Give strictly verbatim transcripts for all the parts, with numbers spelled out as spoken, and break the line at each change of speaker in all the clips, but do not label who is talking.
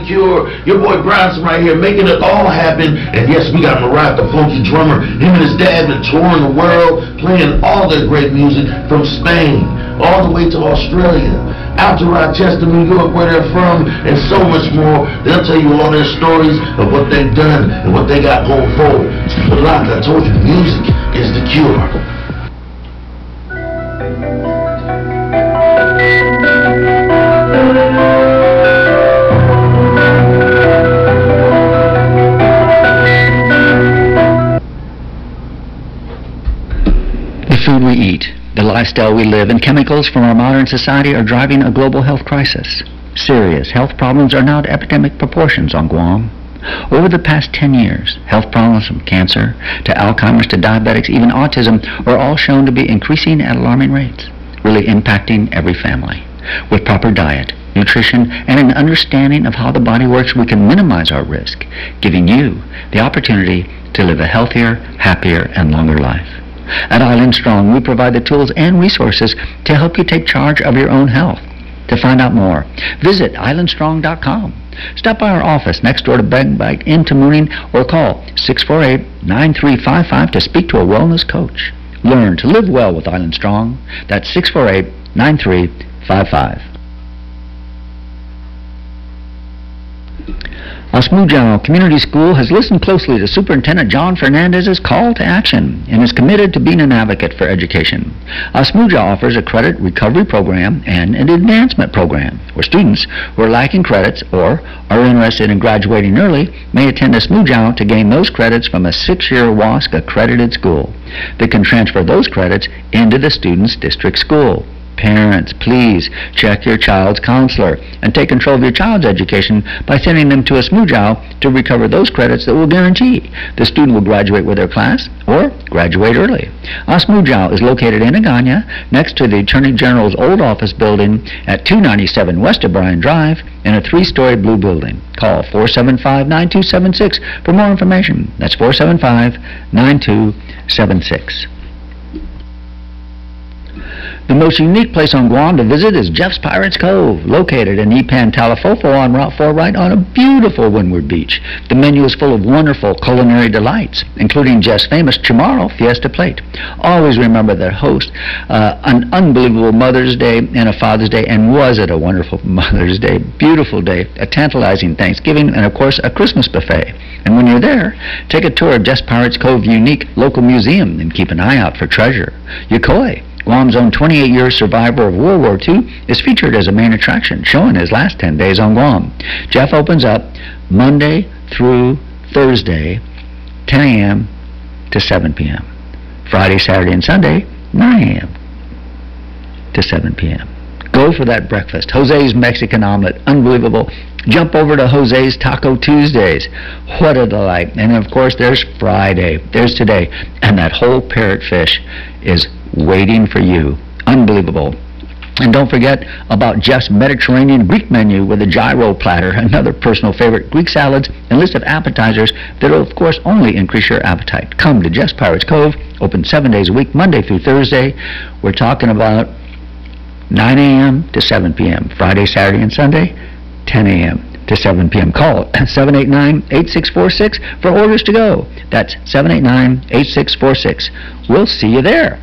Cure. Your boy Bronson right here, making it all happen. And yes, we got Murat, the funky drummer. Him and his dad been touring the world, playing all their great music from Spain all the way to Australia, out to Rochester, New York, where they're from, and so much more. They'll tell you all their stories of what they've done and what they got going forward. But like I told you, music is the cure.
The food we eat, the lifestyle we live, and chemicals from our modern society are driving a global health crisis. Serious health problems are now at epidemic proportions on Guam. Over the past ten years, health problems from cancer to Alzheimer's to diabetics, even autism, are all shown to be increasing at alarming rates, really impacting every family. With proper diet, nutrition, and an understanding of how the body works, we can minimize our risk, giving you the opportunity to live a healthier, happier, and longer life. At Island Strong, we provide the tools and resources to help you take charge of your own health. To find out more, visit island strong dot com. Stop by our office next door to Beg Bite in Tamuning, or call six four eight, nine three five five to speak to a wellness coach. Learn to live well with Island Strong. That's six four eight, nine three five five. Osmujao Community School has listened closely to Superintendent John Fernandez's call to action and is committed to being an advocate for education. Osmujao offers a credit recovery program and an advancement program where students who are lacking credits or are interested in graduating early may attend Osmujao to gain those credits from a six-year W A S C accredited school. They can transfer those credits into the student's district school. Parents, please check your child's counselor and take control of your child's education by sending them to Osmujao to recover those credits that will guarantee the student will graduate with their class or graduate early. Osmujao is located in Agana, next to the Attorney General's old office building at two ninety-seven West O'Brien Drive in a three-story blue building. Call four seven five, nine two seven six for more information. That's four seven five, nine two seven six. The most unique place on Guam to visit is Jeff's Pirates Cove, located in Ipan Talafofo on Route four, right on a beautiful windward beach. The menu is full of wonderful culinary delights, including Jeff's famous Chamorro Fiesta Plate. Always remember that host uh, an unbelievable Mother's Day and a Father's Day, and was it a wonderful Mother's Day, beautiful day, a tantalizing Thanksgiving, and of course a Christmas buffet. And when you're there, take a tour of Jeff's Pirates Cove unique local museum and keep an eye out for treasure. Yokoi, Guam's own twenty-eight year survivor of World War Two, is featured as a main attraction, showing his last ten days on Guam. Jeff opens up Monday through Thursday, ten a m to seven p m Friday, Saturday, and Sunday, nine a m to seven p m Go for that breakfast. Jose's Mexican omelet, unbelievable. Jump over to Jose's Taco Tuesdays. What a delight. And of course, there's Friday. There's today. And that whole parrotfish is waiting for you. Unbelievable. And don't forget about Jeff's Mediterranean Greek menu with a gyro platter, another personal favorite, Greek salads, and list of appetizers that will, of course, only increase your appetite. Come to Jeff's Pirates Cove, open seven days a week, Monday through Thursday. We're talking about nine a m to seven p m Friday, Saturday, and Sunday, ten a m to seven p m Call seven eight nine, eight six four six for orders to go. That's seven eight nine, eight six four six. We'll see you there.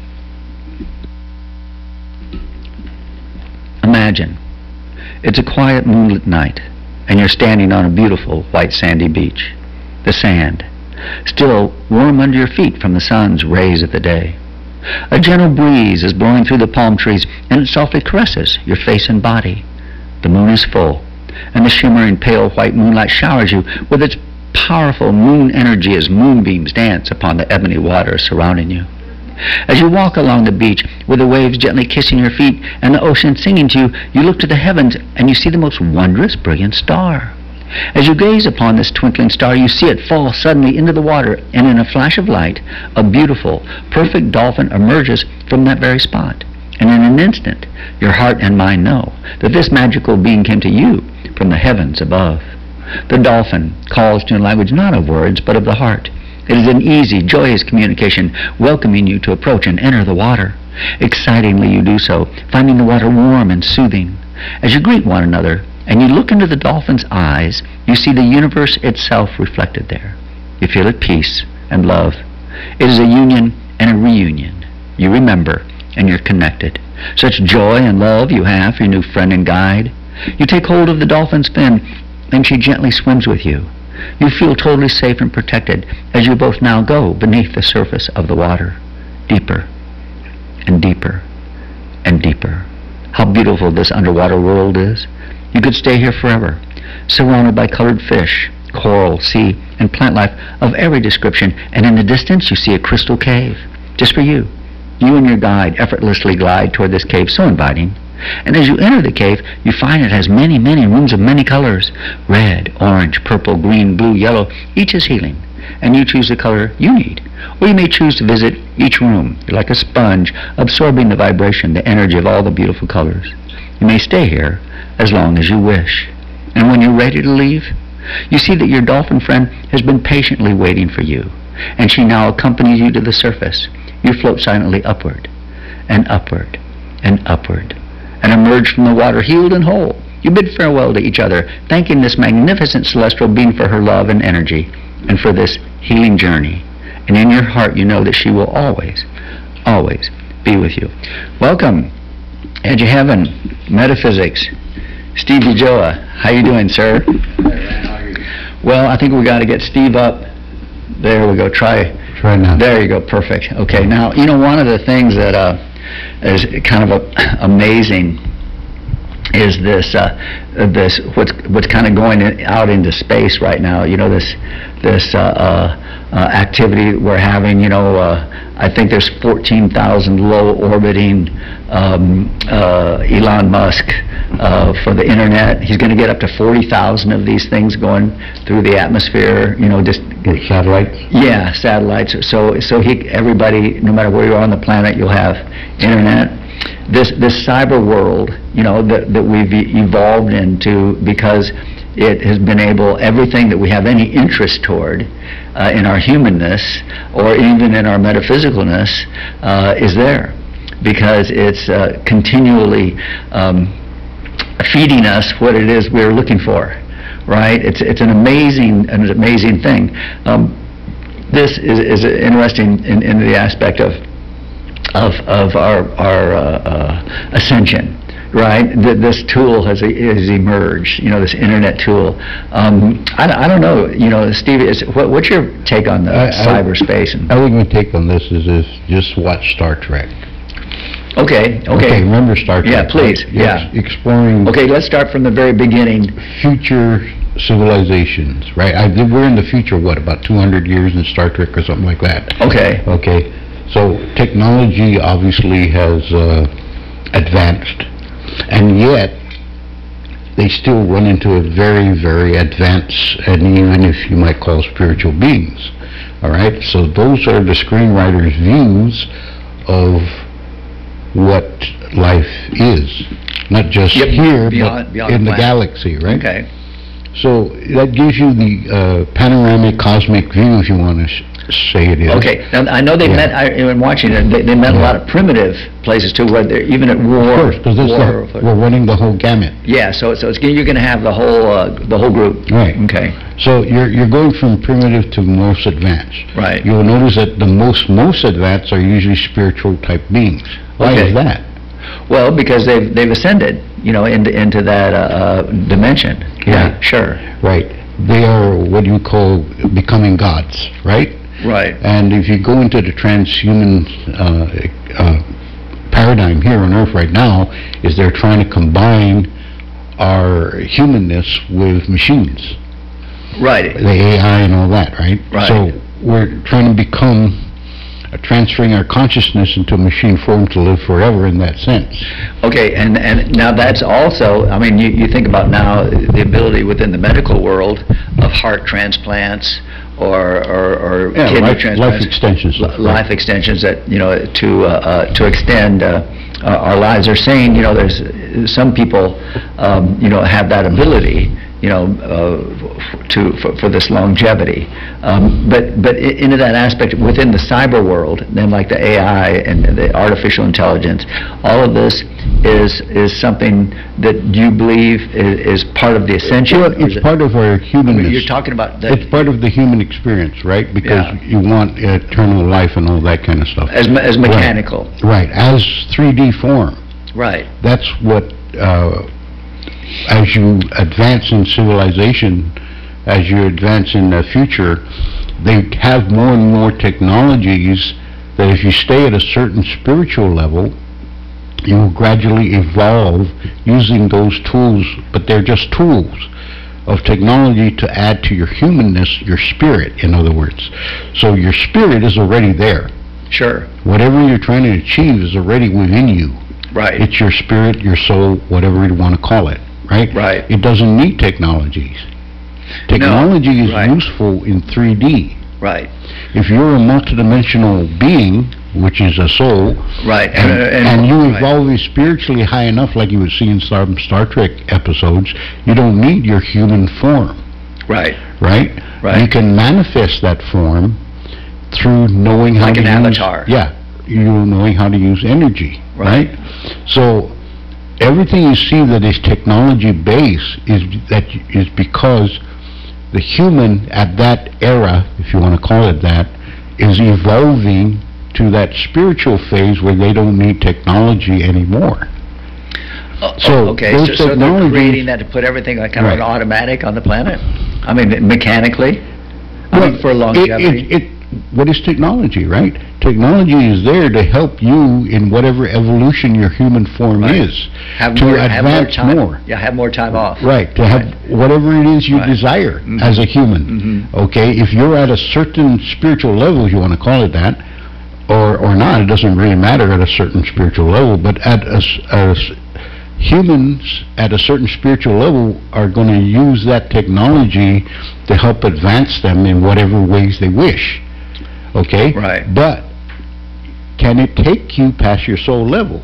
Imagine it's a quiet moonlit night and you're standing on a beautiful white sandy beach. The sand still warm under your feet from the sun's rays of the day. A gentle breeze is blowing through the palm trees and it softly caresses your face and body. The moon is full and the shimmering pale white moonlight showers you with its powerful moon energy as moonbeams dance upon the ebony water surrounding you. As you walk along the beach with the waves gently kissing your feet and the ocean singing to you, you look to the heavens and you see the most wondrous, brilliant star. As you gaze upon this twinkling star, you see it fall suddenly into the water, and in a flash of light, a beautiful, perfect dolphin emerges from that very spot. And in an instant, your heart and mind know that this magical being came to you from the heavens above. The dolphin calls to you in language not of words, but of the heart. It is an easy, joyous communication, welcoming you to approach and enter the water. Excitingly you do so, finding the water warm and soothing. As you greet one another and you look into the dolphin's eyes, you see the universe itself reflected there. You feel at peace and love. It is a union and a reunion. You remember, and you're connected. Such joy and love you have for your new friend and guide. You take hold of the dolphin's fin, and she gently swims with you. You feel totally safe and protected as you both now go beneath the surface of the water. Deeper and deeper and deeper. How beautiful this underwater world is. You could stay here forever, surrounded by colored fish, coral, sea, and plant life of every description, and in the distance you see a crystal cave, just for you. You and your guide effortlessly glide toward this cave, so inviting. And as you enter the cave, you find it has many, many rooms of many colors. Red, orange, purple, green, blue, yellow. Each is healing, and you choose the color you need. Or you may choose to visit each room. You're like a sponge, absorbing the vibration, the energy of all the beautiful colors. You may stay here as long as you wish. And when you're ready to leave, you see that your dolphin friend has been patiently waiting for you, and she now accompanies you to the surface. You float silently upward, and upward, and upward, and emerge from the water healed and whole. You bid farewell to each other, thanking this magnificent celestial being for her love and energy, and for this healing journey. And in your heart you know that she will always, always be with you. Welcome, Edge of Heaven, Metaphysics, Steve Ujoa. How you doing, sir? Well, I think we got to get Steve up. There we go. Try.
Try now.
There you go. Perfect. Okay. Now, you know, one of the things that uh, is kind of a, amazing is this uh, this what's what's kind of going in, out into space right now. You know, this this uh, uh, uh, activity we're having. You know, uh, I think there's fourteen thousand low orbiting um, uh, Elon Musk uh, for the internet. He's going to get up to forty thousand of these things going through the atmosphere. You know, just
satellites.
Yeah, satellites. So so he everybody, no matter where you are on the planet, you'll have internet. This this cyber world, you know, that that we've e evolved into because it has been able, everything that we have any interest toward uh, in our humanness or even in our metaphysicalness uh, is there, because it's uh, continually um, feeding us what it is we're looking for, right? It's it's an amazing an amazing thing. Um, this is is interesting in, in the aspect of of of our our uh, uh, ascension. Right, Th this tool has, has emerged. You know, this internet tool. Um, I, I don't know. You know, Steve, is, what, what's your take on the
I,
cyberspace? And
I think my take on this is is just watch Star Trek.
Okay. Okay.
Okay. Remember Star Trek?
Yeah, please.
Right?
Yeah.
Yes, exploring.
Okay, let's start from the very beginning.
Future civilizations, right? I, we're in the future. What, about two hundred years in Star Trek or something like that?
Okay.
Okay. So technology obviously has uh, advanced. And yet, they still run into a very, very advanced, and even if you might call spiritual beings. All right? So those are the screenwriter's views of what life is. Not just
Yep,
here,
beyond-
but
beyond
in
the
the
planet.
galaxy, right?
Okay.
So that gives you the uh, panoramic cosmic view, if you want to sh say it is.
Okay. Now I know they
Yeah.
met. I, I'm watching it. They, they met a
Yeah.
lot of primitive places too, where they're even at war.
Of course, because
war,
we're running the whole gamut.
yeah. So so it's, you're going to have the whole uh, the whole group.
Right.
Okay.
So you're you're going from primitive to most advanced.
Right.
You'll notice that the most most advanced are usually spiritual type beings. Why
Okay.
is that?
Well, because they've they've ascended, you know, into into that uh, uh, dimension.
Yeah.
Right, sure.
Right. They are what you call becoming gods, right?
Right.
And if you go into the transhuman uh, uh, paradigm here on Earth right now, is they're trying to combine our humanness with machines,
Right.
the A I and all that, right?
Right.
So we're trying to become, uh, transferring our consciousness into a machine form to live forever in that sense.
Okay, and and now that's also, I mean, you, you think about now the ability within the medical world of heart transplants or or, or
Yeah,
kidney
life,
transplants,
life extensions.
li- life extensions that, you know, to uh, uh, to extend uh, uh, our lives. They're saying, you know, there's some people, um, you know, have that ability you know, uh, to for, for this longevity. Um, but but i- into that aspect within the cyber world, then like the A I and the artificial intelligence, all of this is is something that you believe is, is part of the ascension.
Well,
or is
it's
it-
part of our humanness.
You're talking about the,
It's part of the human experience, right? Because
Yeah.
you want eternal life and all that kind of stuff.
as me- as
Right.
mechanical,
Right, as three D form.
right?
That's what, uh, as you advance in civilization, as you advance in the future, they have more and more technologies that if you stay at a certain spiritual level, you will gradually evolve using those tools, but they're just tools of technology to add to your humanness, your spirit, in other words. So your spirit is already there.
Sure,
Whatever you're trying to achieve is already within you.
right,
It's your spirit, your soul, whatever you want to call it, right?
Right.
It doesn't need technologies. Technology is
right.
useful in three D.
right,
If you're a multidimensional being, which is a soul,
right.
and, and you
right.
evolve spiritually high enough, like you would see in some Star Trek episodes, you don't need your human form,
Right,
right?
Right.
You can manifest that form through knowing how
Like
to
an
use...
avatar.
Yeah, you knowing how to use energy,
Right.
right? So, everything you see that is technology-based is that is because the human at that era, if you want to call it that, is evolving to that spiritual phase where they don't need technology anymore.
Oh,
So,
okay,
those
so, so they're
technologies-
creating that to put everything like kind of
Right.
an automatic on the planet? I mean, mechanically? I mean, for
it-
longevity?
It, it, what is technology, right? Technology is there to help you in whatever evolution your human form
Right.
is.
Have
to
more, have more
advance
time.
more.
Yeah, have more time off.
Right, to have whatever it is you
Right.
desire
Mhm.
as a human.
Mhm.
Okay, if you're at a certain spiritual level, if you want to call it that, or or not, it doesn't really matter at a certain spiritual level, but at a, s- a s- humans at a certain spiritual level are going to use that technology to help advance them in whatever ways they wish. Okay?
Right.
But can it take you past your soul level?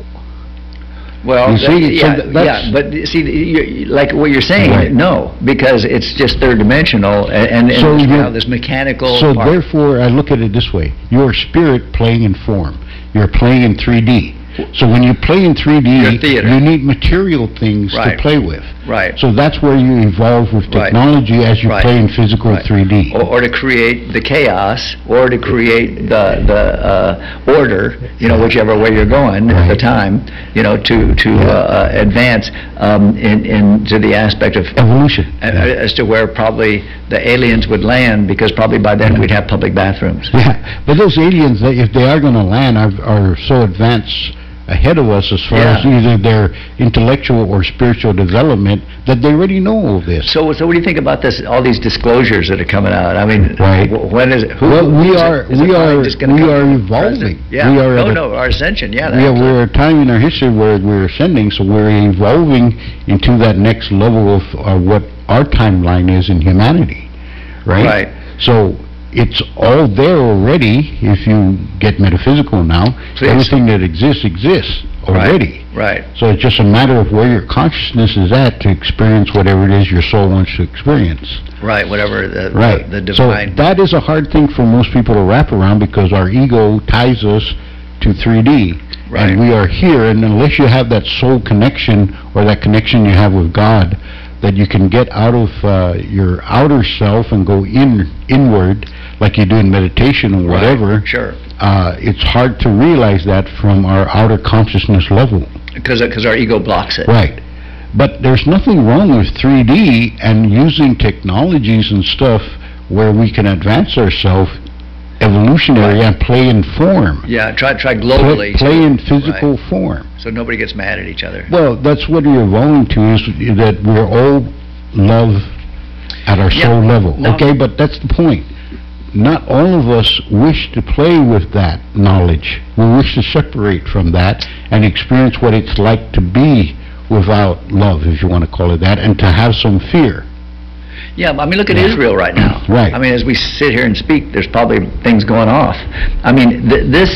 Well,
You
that-
see, so
yeah,
th- that's-
yeah, but see, you- like what you're saying,
Right.
no, because it's just third dimensional, and, and
So
and
you're-
now this mechanical
So
part.
therefore, I look at it this way. Your spirit playing in form. You're playing in three D. So when you play in three D,
Your theater.
you need material things to
Right.
play with.
Right.
So that's where you evolve with
Right.
technology as you
Right.
play in physical
Right.
three D.
Or, or to create the chaos, or to create the, the, uh, order, you know, whichever way you're going at the
Right.
time, you know, to, to,
Yeah.
uh, advance, um, in, into the aspect of,
Evolution.
a- a- as to where probably the aliens would land, because probably by then we'd have public bathrooms.
Yeah, but those aliens, they- if they are going to land, are, are so advanced ahead of us as far
Yeah.
as either their intellectual or spiritual development that they already know all this.
So, so what do you think about this, all these disclosures that are coming out? I mean,
Right.
wh- when is it? who-
Well, we
who is it?
are-
Is it
we
finally
are-
just gonna
we
come
are
from the
evolving.
president? Yeah,
We are
no,
at a-
no, our ascension, yeah.
Yeah,
that's
we're at a time in our history where we're ascending, so we're evolving into that next level of uh, what our timeline is in humanity, right?
Right.
So it's all there already. If you get metaphysical now,
Please.
everything that exists exists already.
Right.
So it's just a matter of where your consciousness is at to experience whatever it is your soul wants to experience.
Right, whatever the,
Right.
the, the
So
divine.
that is a hard thing for most people to wrap around because our ego ties us to three D.
Right.
And we are here, and unless you have that soul connection or that connection you have with God, that you can get out of uh, your outer self and go in inward, like you do in meditation or
Right,
whatever,
Sure,
uh, it's hard to realize that from our outer consciousness level.
because, because our ego blocks it.
Right. But there's nothing wrong with three D and using technologies and stuff where we can advance ourselves evolutionary and play in form.
Yeah, try, try
Play,
globally.
play
too.
in physical
Right.
form.
So nobody gets mad at each other.
Well, that's what you're evolving to, is that we're all love at our
Yeah,
soul level.
no.
Okay, but that's the point. Not all of us wish to play with that knowledge. We wish to separate from that and experience what it's like to be without love, if you want to call it that, and to have some fear.
Yeah, I mean, look at
Yeah.
Israel right now.
Right.
I mean, as we sit here and speak, there's probably things going off. I mean, th- this,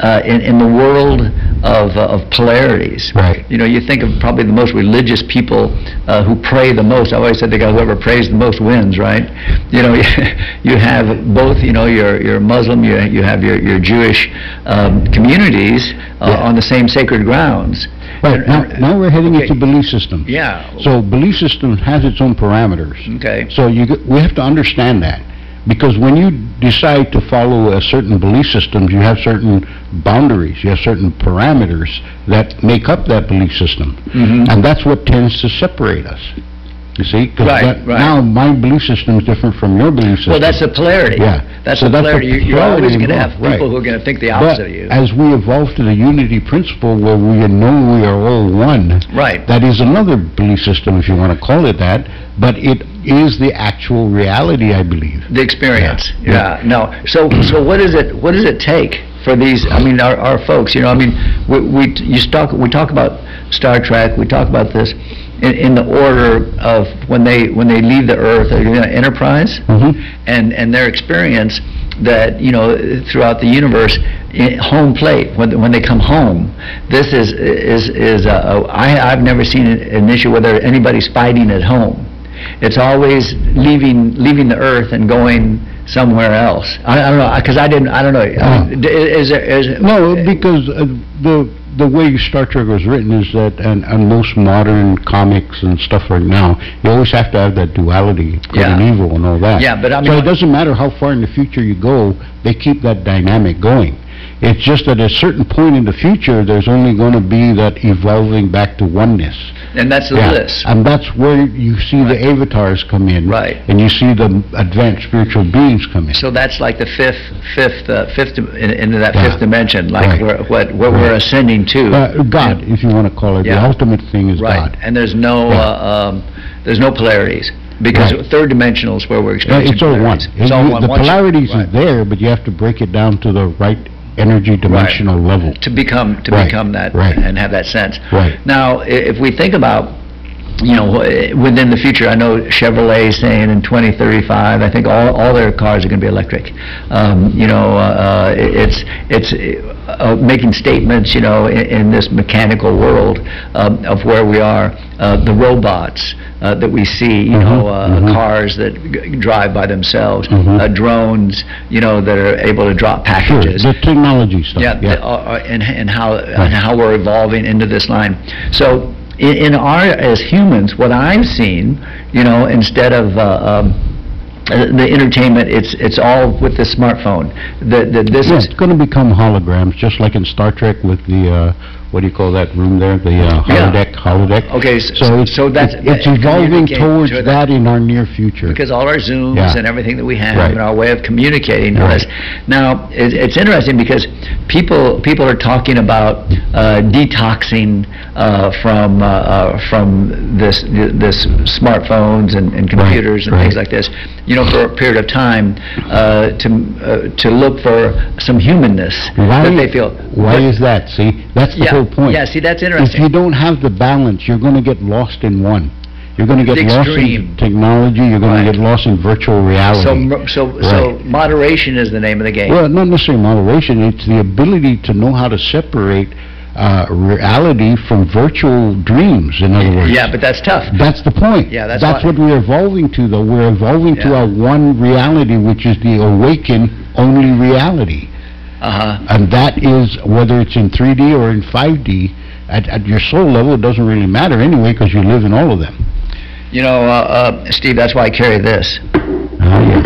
uh, in, in the world of, uh, of polarities.
Right.
You know, you think of probably the most religious people uh, who pray the most. I always said the guy whoever prays the most wins, right? You know, you have both, you know, your, your Muslim, you, you have your, your Jewish um, communities uh,
Yeah.
on the same sacred grounds.
Right,
And-
now,
and-
now we're heading
okay.
into belief systems.
Yeah.
So belief system has its own parameters.
Okay.
So you, g- we have to understand that. Because when you decide to follow a certain belief system, you have certain boundaries, you have certain parameters that make up that belief system.
Mhm.
And that's what tends to separate us. You see? 'Cause
Right,
that-
right.
now my belief system is different from your belief system.
Well, that's the polarity.
Yeah.
That's
So
the
that's the
polarity. You- You're
polarity
always going to have
involved,
people
right.
who are going to think the
But
opposite of you.
as we evolve to the unity principle where we know we are all one,
Right.
that is another belief system, if you want to call it that, but it is the actual reality, I believe.
The experience.
Yeah.
Yeah. No. So, so what is it? What does it take for these? I mean, our, our folks. You know, I mean, we, we you talk we talk about Star Trek. We talk about this in, in the order of when they when they leave the Earth, or, you know, Enterprise,
Mhm.
and and their experience that, you know, throughout the universe, i- home plate, when when they come home, this is is is uh, I I've never seen an issue whether anybody's fighting at home. It's always leaving leaving the Earth and going somewhere else. I, I don't know, because I didn't. I don't know. I mean, d- is there? Is,
No, because uh, the the way Star Trek was written is that, and, and most modern comics and stuff right now, you always have to have that duality, good
Yeah.
and evil and all that.
Yeah, but I
So
mean-
it doesn't matter how far in the future you go, they keep that dynamic going. It's just that at a certain point in the future, there's only going to be that evolving back to oneness.
and that's the
Yeah,
bliss.
and that's where you see the
Right.
avatars come in.
Right.
And you see the advanced spiritual beings come in.
So that's like the fifth, fifth, uh, fifth, dim- in- into that
Yeah.
fifth dimension, like
Right.
where, what what we're
Right.
ascending to.
Uh, God, if you want to call it, the
Yeah.
ultimate thing is
Right.
God.
And there's no,
Yeah.
uh, um, there's no polarities, because
Right.
third dimensional is where we're
Yeah,
experiencing
it's all one.
polarities.
It-
It's all
you-
one.
The
Once you-
polarities is
right.
there, but you have to break it down to the right energy dimensional level.
To become, to
Right,
become that,
right.
and have that sense.
Right.
Now, i- if we think about, you know, wh- within the future, I know Chevrolet is saying in twenty thirty-five, I think all, all their cars are going to be electric. Um, you know, uh, it- it's, it's uh, making statements, you know, in, in this mechanical world um, of where we are, uh, the robots uh, that we see, you know,
Mhm,
uh,
mhm.
cars that g- drive by themselves,
Mhm.
uh, drones, you know, that are able to drop
Sure,
packages.
the technology stuff.
Yeah, the- uh, uh, and, and how, and how we're evolving into this line. So, in, in our, as humans, what I've seen, you know, instead of, uh, um, uh, the entertainment, it's, it's all with the smartphone. The, the, this
Yeah,
is,
it's going to become holograms, just like in Star Trek with the, uh, what do you call that room there? The uh,
Yeah.
holodeck, holodeck.
Okay, s-
So it's,
so that's-
it's evolving
communicate
towards
to
that in our near future.
because all our Zooms
Yeah.
and everything that we have
Right.
and our way of communicating all
Right.
this. Now, it, it's interesting because people people are talking about uh, detoxing uh, from uh, uh, from this this smartphones and, and computers and things
right.
like this. You know, for a period of time uh, to uh, to look for some humanness
Why,
that they feel.
why
But-
is that? See, that's the
yeah,
whole point.
yeah. See, that's
If
interesting.
you don't have the balance, you're going to get lost in one. You're going to get
The
lost
extreme.
in technology, you're going
Right.
to get lost in virtual reality.
so mo- so so
Right.
moderation is the name of the game.
Well, not necessarily moderation, it's the ability to know how to separate uh, reality from virtual dreams, in other words.
yeah, but that's tough.
That's the point.
Yeah, that's
That's
why-
what we're evolving to, though. We're evolving to
Yeah.
our one reality, which is the awakened only reality.
Uh huh.
And that is, whether it's in three D or in five D, at, at your soul level, it doesn't really matter anyway, because you live in all of them.
You know, uh, uh, Steve, that's why I carry this,
Ah, yes.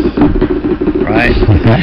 right?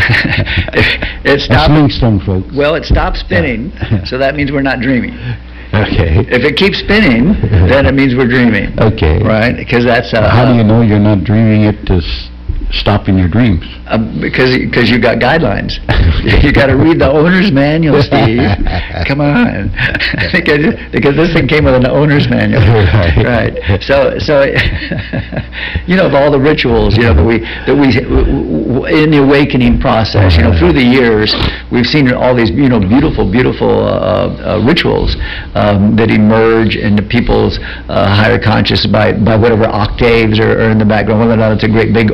It
That's
stops,
Livingstone, folks.
well, it stops spinning,
Yeah.
so that means we're not dreaming.
Okay.
If it keeps spinning, then it means we're dreaming,
Okay.
right? Because that's, uh,
How do you know you're not dreaming it to s- stop in your dreams?
uh, because, because you got guidelines. You gotta read the owner's manual, Steve. Come on. Because, because this thing came with an owner's manual.
Right.
Right. So, so, you know, of all the rituals, you know, that we, that we, w- w- in the awakening process, you know, through the years, we've seen all these, you know, beautiful, beautiful, uh, uh, rituals, um, that emerge into people's, uh, higher conscious by, by whatever octaves are, are in the background, whether or not it's a great big organ,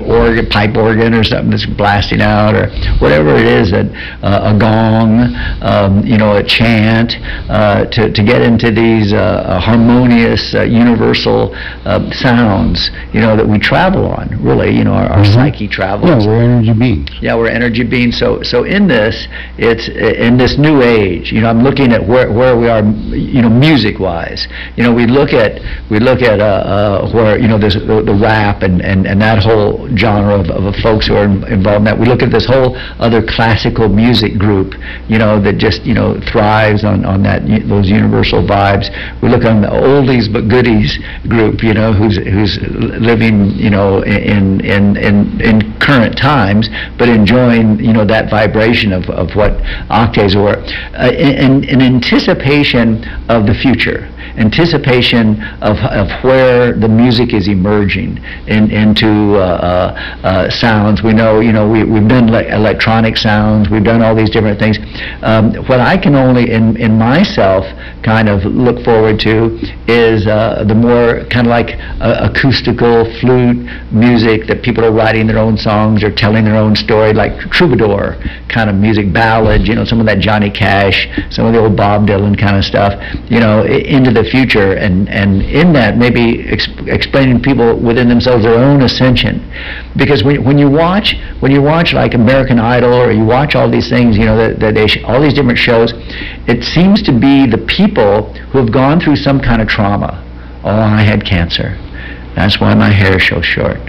pipe organ or something that's blasting out, or whatever it is, that uh, a gong, um, you know, a chant, uh, to, to get into these uh, harmonious, uh, universal uh, sounds, you know, that we travel on, really, you know, our, our mm-hmm. psyche travels.
Yeah, we're energy beings.
Yeah, we're energy beings. So, so in this, it's in this new age. You know, I'm looking at where where we are, you know, music-wise. You know, we look at we look at uh, uh, where, you know, there's the, the rap and, and, and that whole genre of, of folks who are involved in that. We look at this whole other classical music group, you know, that just, you know, thrives on on that those universal vibes. We look on the oldies but goodies group, you know, who's who's living, you know, in in in in current times, but enjoying, you know, that vibration of, of what octaves were, uh, in, in anticipation of the future, anticipation of, of where the music is emerging in, into uh, uh, uh, sounds. We know, you know, we, we've done le electronic sounds, we've done all these different things. Um, what I can only, in, in myself, kind of look forward to is uh, the more kind of like uh, acoustical flute music that people are writing their own songs or telling their own story, like troubadour kind of music, ballad, you know, some of that Johnny Cash, some of the old Bob Dylan kind of stuff, you know, into the future, and, and in that maybe ex explaining people within themselves their own ascension. Because when, when you watch, when you watch like American Idol, or you watch all these things, you know, that, that they sh all these different shows, it seems to be the people who have gone through some kind of trauma. Oh, I had cancer. That's why my hair is so short.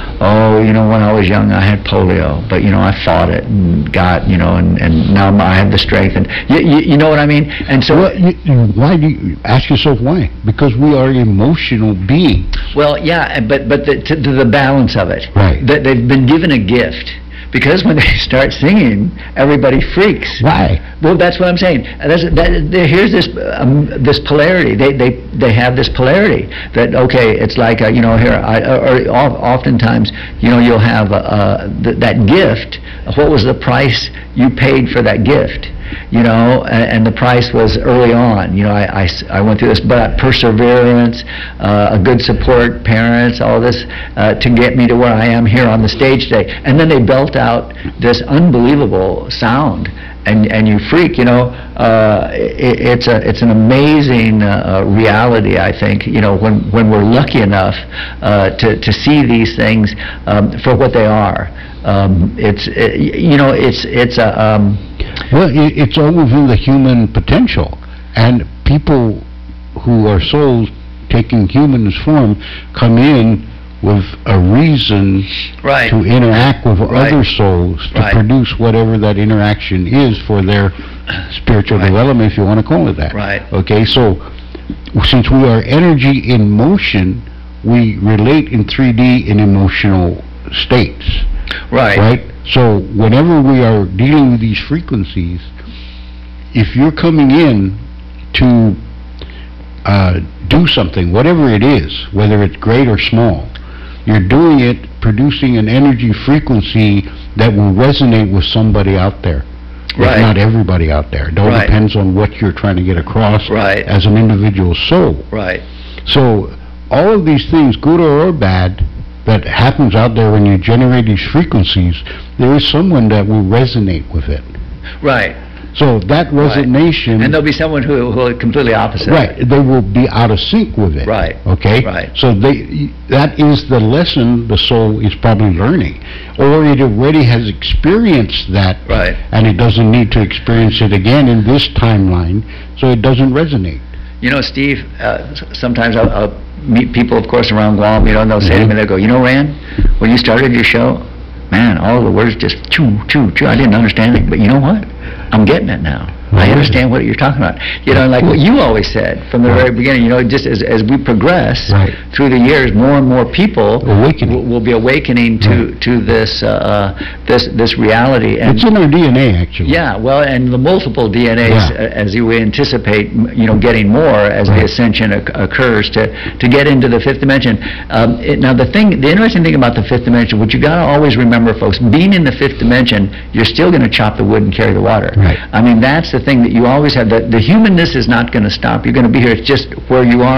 Oh, you know, when I was young, I had polio, but, you know, I fought it and got, you know, and, and now I have the strength. And you, you, you know what I mean? And so,
well, you, why do you ask yourself why? Because we are emotional beings.
Well, yeah, but but the, to, to the balance of it,
right?
That they've been given a gift. Because when they start singing, everybody freaks.
Why?
Well, that's what I'm saying. That's, that, there, here's this um, this polarity. They they they have this polarity that, okay, it's like, uh, you know, here I, or, or oftentimes, you know, you'll have uh, uh, th that gift. What was the price you paid for that gift? You know, and, and the price was early on. You know, I, I, I went through this, but perseverance, uh, a good support, parents, all this, uh, to get me to where I am here on the stage today. And then they belt out this unbelievable sound, and and you freak. You know, uh, it, it's a it's an amazing uh, reality. I think, you know, when when we're lucky enough uh, to to see these things um, for what they are. Um, it's it, you know it's it's a um,
well it, it's all within the human potential, and people who are souls taking human form come in with a reason
right.
to interact with
right.
other souls to
right.
produce whatever that interaction is for their spiritual
right.
development, if you want to call it that.
Right.
Okay, so since we are energy in motion, we relate in three D in emotional states.
Right.
Right? So whenever we are dealing with these frequencies, if you're coming in to uh, do something, whatever it is, whether it's great or small, you're doing it producing an energy frequency that will resonate with somebody out there.
Right.
If not everybody out there. It all
right.
depends on what you're trying to get across
right.
as an individual soul.
Right.
So all of these things, good or bad, that happens out there when you generate these frequencies, there is someone that will resonate with it.
Right.
So that resonation...
Right. And there'll be someone who will completely opposite.
Right. They will be out of sync with it.
Right.
Okay?
Right.
So they, that is the lesson the soul is probably learning. Or it already has experienced that.
Right.
And it doesn't need to experience it again in this timeline, so it doesn't resonate.
You know, Steve, uh, sometimes I'll, I'll meet people, of course, around Guam, you know, and they'll say
mm-hmm.
to me, they'll go, you know, Rand, when you started your show, man, all the words just choo, choo, choo. I didn't understand it, but you know what? I'm getting it now. I understand what you're talking about. You know, like what you always said from the
right.
very beginning, you know, just as, as we progress
right.
through the years, more and more people will, will be awakening to,
right.
to this, uh, this, this reality. And
it's in our D N A, actually.
Yeah, well, and the multiple D N As,
yeah.
uh, as you anticipate, you know, getting more as right. the ascension oc occurs to, to get into the fifth dimension. Um, it, now, the thing, the interesting thing about the fifth dimension, what you got to always remember, folks, being in the fifth dimension, you're still going to chop the wood and carry the water.
Right.
I mean, that's the thing that you always have. The, the humanness is not going to stop. You're going to be here. It's just where you are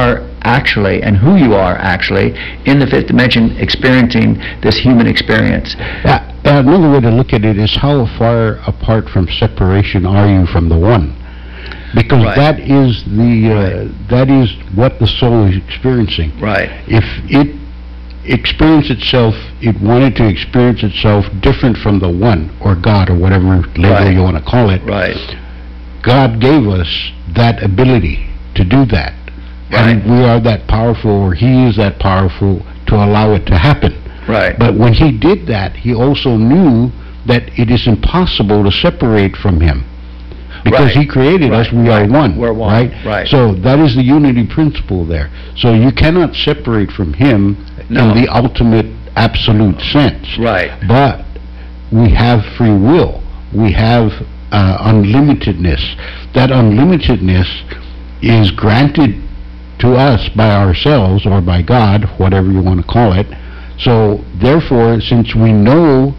actually and who you are actually in the fifth dimension, experiencing this human experience.
Yeah, another way to look at it is how far apart from separation are you from the one? Because
Right.
that is the uh, that is what the soul is experiencing.
Right.
If it experienced itself, it wanted to experience itself different from the one, or God, or whatever label
Right.
you want to call it.
Right.
God gave us that ability to do that. And
Right.
we are that powerful, or He is that powerful to allow it to happen.
Right.
But when He did that, He also knew that it is impossible to separate from Him. Because
Right.
He created
Right.
us, we
Right.
are one.
We're one.
Right?
Right.
So that is the unity principle there. So you cannot separate from Him
No.
in the ultimate absolute sense.
Right.
But we have free will. We have uh, unlimitedness. That unlimitedness is granted to us by ourselves or by God, whatever you want to call it. So therefore, since we know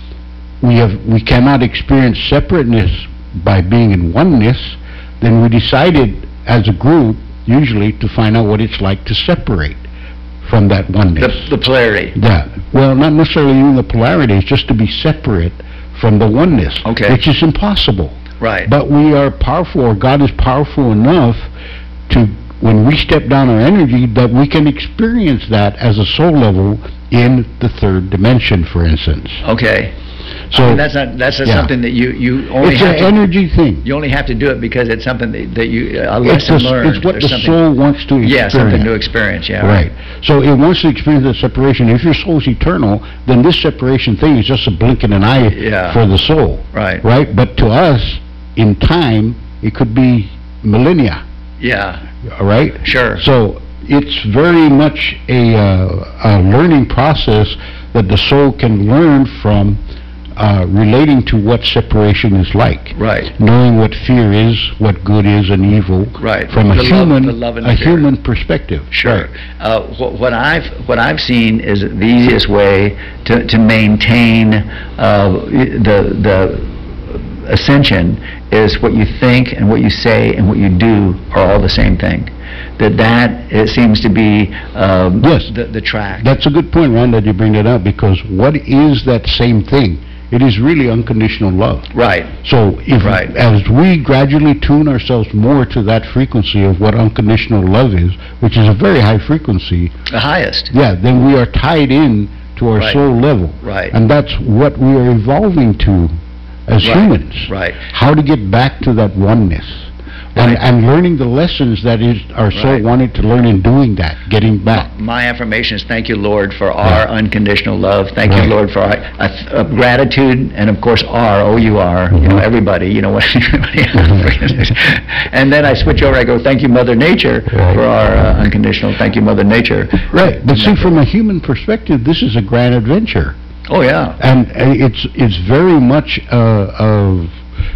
we have we cannot experience separateness by being in oneness, then we decided as a group usually to find out what it's like to separate from that oneness.
The, the polarity.
Yeah. Well, not necessarily even the polarity, it's just to be separate from the oneness,
Okay.
which is impossible.
Right.
But we are powerful, or God is powerful enough to, when we step down our energy, that we can experience that as a soul level in the third dimension, for instance.
Okay.
So
I mean, that's not that's not
yeah.
something that you you only
it's
have
an
to,
energy thing.
you only have to do it because it's something that, that you a
It's,
lesson
the,
learned.
it's what
There's
the
something-
soul wants to experience.
Yeah, something to experience. Yeah.
Right. So it wants to experience that separation. If your soul is eternal, then this separation thing is just a blink in an eye
Yeah.
for the soul.
Right.
Right? But to us, in time, it could be millennia.
Yeah.
All right?
Sure.
So it's very much a, uh, a learning process that the soul can learn from uh, relating to what separation is like.
Right.
Knowing what fear is, what good is and evil.
Right.
From a
The love-
human,
the love and
a
fear.
human perspective.
Sure.
Right.
Uh, what, what I've what I've seen is the easiest way to to maintain uh, the the ascension is what you think and what you say and what you do are all the same thing. That that it seems to be um,
Yes.
the the track.
That's a good point, Ron, that you bring that up, because what is that same thing? It is really unconditional love.
Right.
So if,
Right.
as we gradually tune ourselves more to that frequency of what unconditional love is, which is a very high frequency,
The highest.
yeah, then we are tied in to our
Right.
soul level.
Right.
And that's what we are evolving to as
Right.
humans.
Right.
How to get back to that oneness. And,
Right.
and learning the lessons that is our soul
Right.
wanted to learn in doing that, getting back.
My affirmation is thank you, Lord, for our
Yeah.
unconditional love. Thank
Right.
you, Lord, for our uh, uh, gratitude, and of course, R, O U R, you know,
Mhm.
everybody, you know what everybody. And then I switch over, I go, thank you, Mother Nature,
Right.
for our uh, unconditional, thank you, Mother Nature.
Right, but see, from a human perspective, this is a grand adventure.
Oh, yeah.
And uh, it's it's very much uh, of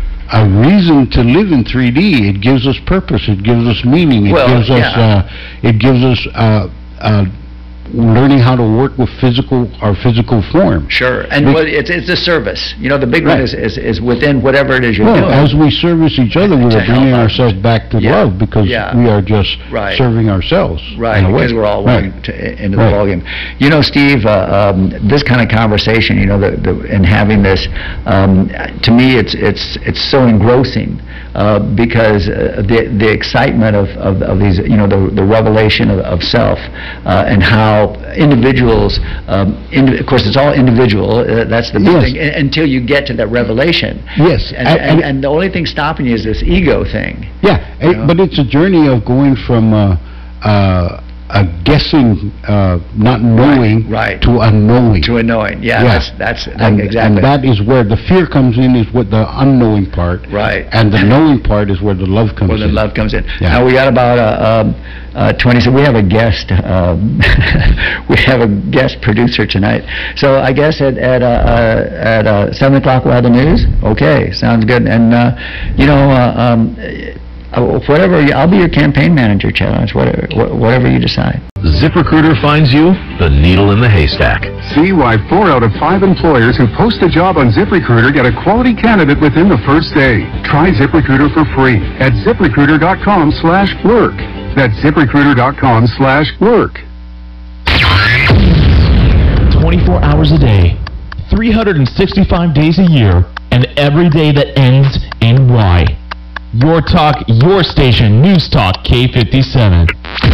a reason to live in three D. It gives us purpose. It gives us meaning. It
Well,
gives us
yeah.
uh, it gives us uh, uh, learning how to work with physical our physical form.
Sure. And
Be-
well, it's it's a service. You know, the big one
Right.
is, is is within whatever it is you're
Well,
doing.
as we service each other, we
To
are bringing
help
ourselves back to
Yeah.
love, because
Yeah.
we are just
Right.
serving ourselves.
Right,
in a way.
because we're all
Right.
working to, into the
Right.
ballgame. You know, Steve, uh, um, this kind of conversation, you know, the, the, and having this, um, to me, it's it's it's so engrossing uh, because uh, the the excitement of, of, of these, you know, the the revelation of, of self uh, and how individuals, um, indi- of course, it's all individual. Uh, that's the big
Yes.
thing. u- Until you get to that revelation.
Yes,
And,
and-
and,
and-
and the only thing stopping you is this ego thing.
Yeah, eh,
know?
but it's a journey of going from uh, uh, a guessing, uh, not knowing,
right.
to unknowing.
To a knowing. Yeah,
Yeah.
that's that's that-
and,
exactly.
and that is where the fear comes in, is what the unknowing part.
Right.
And the knowing part is where the love comes
Where the
in.
love comes in.
Yeah.
Now, we got about uh, um, uh, twenty, so we have a guest, um, we have a guest producer tonight. So I guess at at, uh, uh, at uh, seven o'clock we'll have the news? Okay, sounds good. And, uh, you know, uh, um, uh, whatever, you- I'll be your campaign manager, Challenge, whatever, wha- whatever you decide.
ZipRecruiter finds you the needle in the haystack.
See why four out of five employers who post a job on ZipRecruiter get a quality candidate within the first day. Try ZipRecruiter for free at ZipRecruiter dot com slash work. That's ZipRecruiter.com slash work.
twenty-four hours a day, three hundred sixty-five days a year, and every day that ends in Y. Your talk, your station, News Talk K fifty-seven.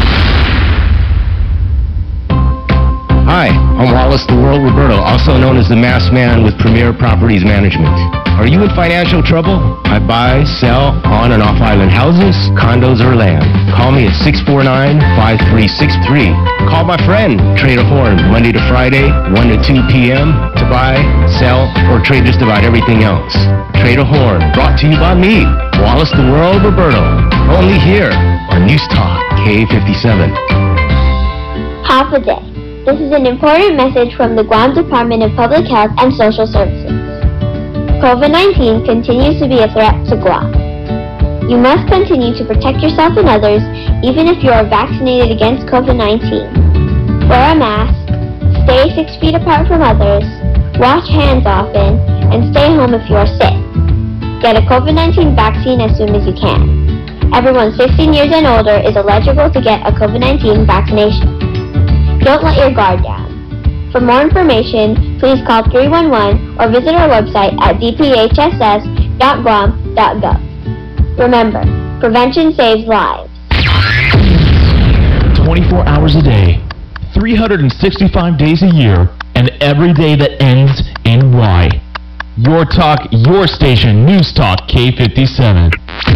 Hi, I'm Wallace the World Roberto, also known as the Masked Man with Premier Properties Management. Are you in financial trouble? I buy, sell, on and off island houses, condos, or land. Call me at six four nine, five three six three. Call my friend, Trader Horn, Monday to Friday, one to two p.m. to buy, sell, or trade just about everything else. Trader Horn, brought to you by me, Wallace the World Roberto. Only here on News Talk K fifty-seven.
Half a day. This is an important message from the Guam Department of Public Health and Social Services. COVID nineteen continues to be a threat to Guam. You must continue to protect yourself and others, even if you are vaccinated against COVID nineteen. Wear a mask, stay six feet apart from others, wash hands often, and stay home if you are sick. Get a COVID nineteen vaccine as soon as you can. Everyone sixteen years and older is eligible to get a COVID nineteen vaccination. Don't let your guard down. For more information, please call three one one or visit our website at d p h s s dot guam dot gov. Remember, prevention saves lives.
twenty-four hours a day, three hundred sixty-five days a year, and every day that ends in Y. Your talk, your station, News Talk K fifty-seven.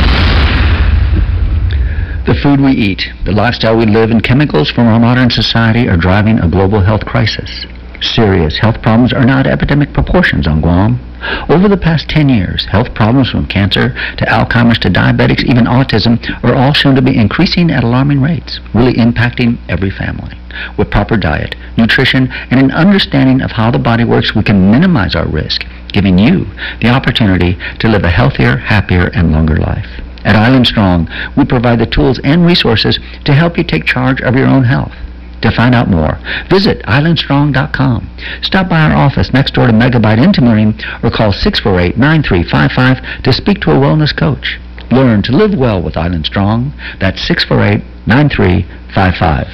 The food we eat, the lifestyle we live, and chemicals from our modern society are driving a global health crisis. Serious health problems are now at epidemic proportions on Guam. Over the past ten years, health problems from cancer to Alzheimer's to diabetics, even autism, are all shown to be increasing at alarming rates, really impacting every family. With proper diet, nutrition, and an understanding of how the body works, we can minimize our risk, giving you the opportunity to live a healthier, happier, and longer life. At Island Strong, we provide the tools and resources to help you take charge of your own health. To find out more, visit island strong dot com. Stop by our office next door to Megabyte Intimating or call six four eight, nine three five five to speak to a wellness coach. Learn to live well with Island Strong. That's six four eight, nine three five five.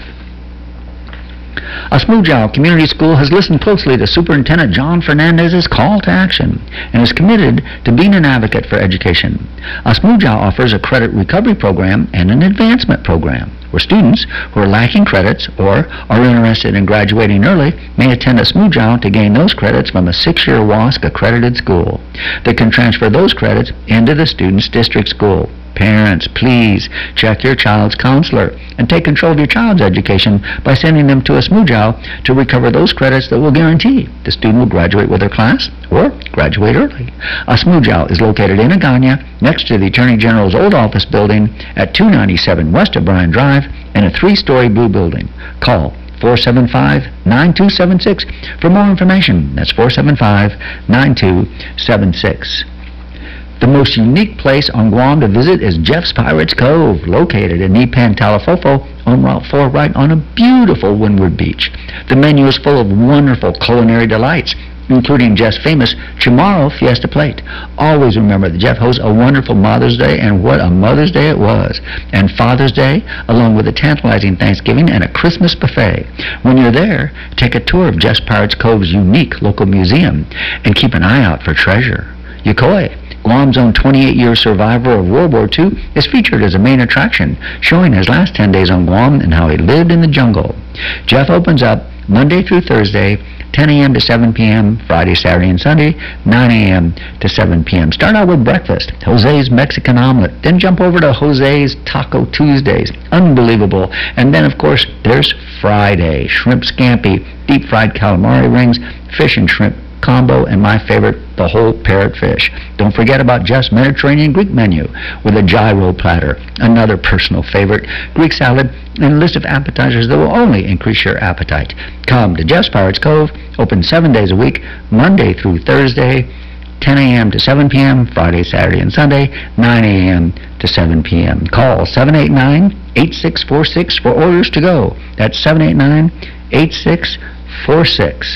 Asmujow Community School has listened closely to Superintendent John Fernandez's call to action and is committed to being an advocate for education. Asmujow offers a credit recovery program and an advancement program, where students who are lacking credits or are interested in graduating early may attend Asmujow to gain those credits from a six-year W A S C accredited school. They can transfer those credits into the student's district school. Parents, please check your child's counselor and take control of your child's education by sending them to Asmujow to recover those credits that will guarantee the student will graduate with their class or graduate early. Asmujow is located in Agana, next to the Attorney General's old office building at two ninety-seven West O'Brien Drive in a three-story blue building. Call four seven five, nine two seven six for more information. That's four seven five, nine two seven six. The most unique place on Guam to visit is Jeff's Pirates Cove, located in Ipan Talafofo on Route four, right on a beautiful windward beach. The menu is full of wonderful culinary delights, including Jeff's famous Chamorro Fiesta Plate. Always remember that Jeff hosts a wonderful Mother's Day, and what a Mother's Day it was. And Father's Day, along with a tantalizing Thanksgiving and a Christmas buffet. When you're there, take a tour of Jeff's Pirates Cove's unique local museum and keep an eye out for treasure. Yokoi, Guam's own twenty-eight-year survivor of World War Two, is featured as a main attraction, showing his last ten days on Guam and how he lived in the jungle. Jeff opens up Monday through Thursday, ten a.m. to seven p.m., Friday, Saturday, and Sunday, nine a.m. to seven p.m. Start out with breakfast, Jose's Mexican omelet, then jump over to Jose's Taco Tuesdays. Unbelievable. And then, of course, there's Friday, shrimp scampi, deep-fried calamari rings, fish and shrimp combo, and my favorite, the whole parrotfish. Don't forget about Jeff's Mediterranean Greek menu with a gyro platter, another personal favorite, Greek salad, and a list of appetizers that will only increase your appetite. Come to Jeff's Pirates Cove, open seven days a week, Monday through Thursday, ten a.m. to seven p.m., Friday, Saturday, and Sunday, nine a.m. to seven p.m. Call seven eight nine, eight six four six for orders to go. That's seven eight nine, eight six four six.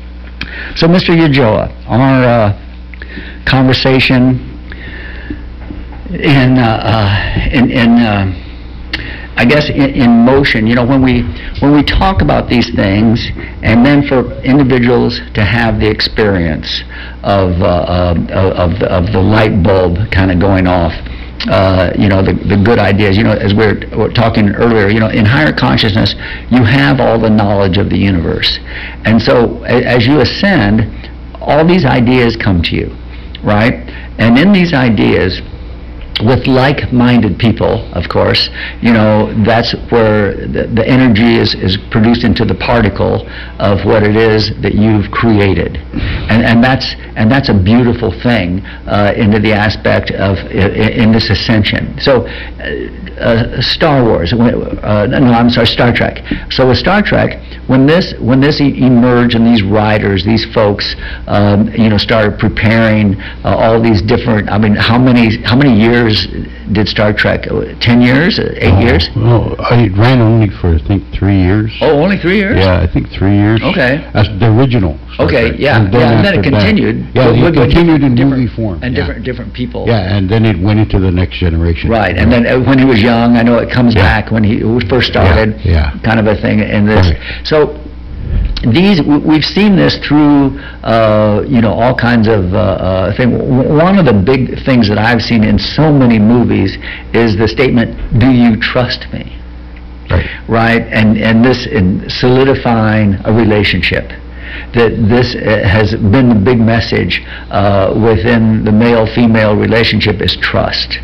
So, Mister Ulloa, our uh, conversation in uh, uh, in, in uh, I guess in, in motion. You know, when we when we talk about these things, and then for individuals to have the experience of uh, uh, of the, of the light bulb kind of going off. Uh, you know, the, the good ideas. You know, as we were, we were talking earlier, you know, in higher consciousness, you have all the knowledge of the universe. And so a, as you ascend, all these ideas come to you, right? And in these ideas, with like-minded people, of course, you know, that's where the, the energy is, is produced into the particle of what it is that you've created. And, and that's and that's a beautiful thing uh, into the aspect of in, in this ascension. So uh, uh, Star Wars, uh, no, I'm sorry, Star Trek. So with Star Trek, when this when this e emerged and these writers, these folks, um, you know, started preparing uh, all these different, I mean, how many how many years did Star Trek? Ten years? Eight
oh,
years?
No, I ran only for I think three years.
Oh, only three years?
Yeah, I think three years.
Okay.
As the original. Star
Okay,
Trek.
yeah,
and then,
yeah, and then it
after
continued.
That, yeah,
with-
it
with
continued in
different-
movie form.
And
yeah.
different different people.
Yeah, and then it went into the next generation.
Right, and then uh, when he was young, I know it comes
Yeah.
back when he first started,
Yeah, yeah.
kind of a thing in this.
Right.
So these, w- we've seen this through, uh, you know, all kinds of uh, uh, things. One of the big things that I've seen in so many movies is the statement, "Do you trust me?"
Right.
Right, and and this in solidifying a relationship. That this uh, has been the big message uh, within the male-female relationship is trust,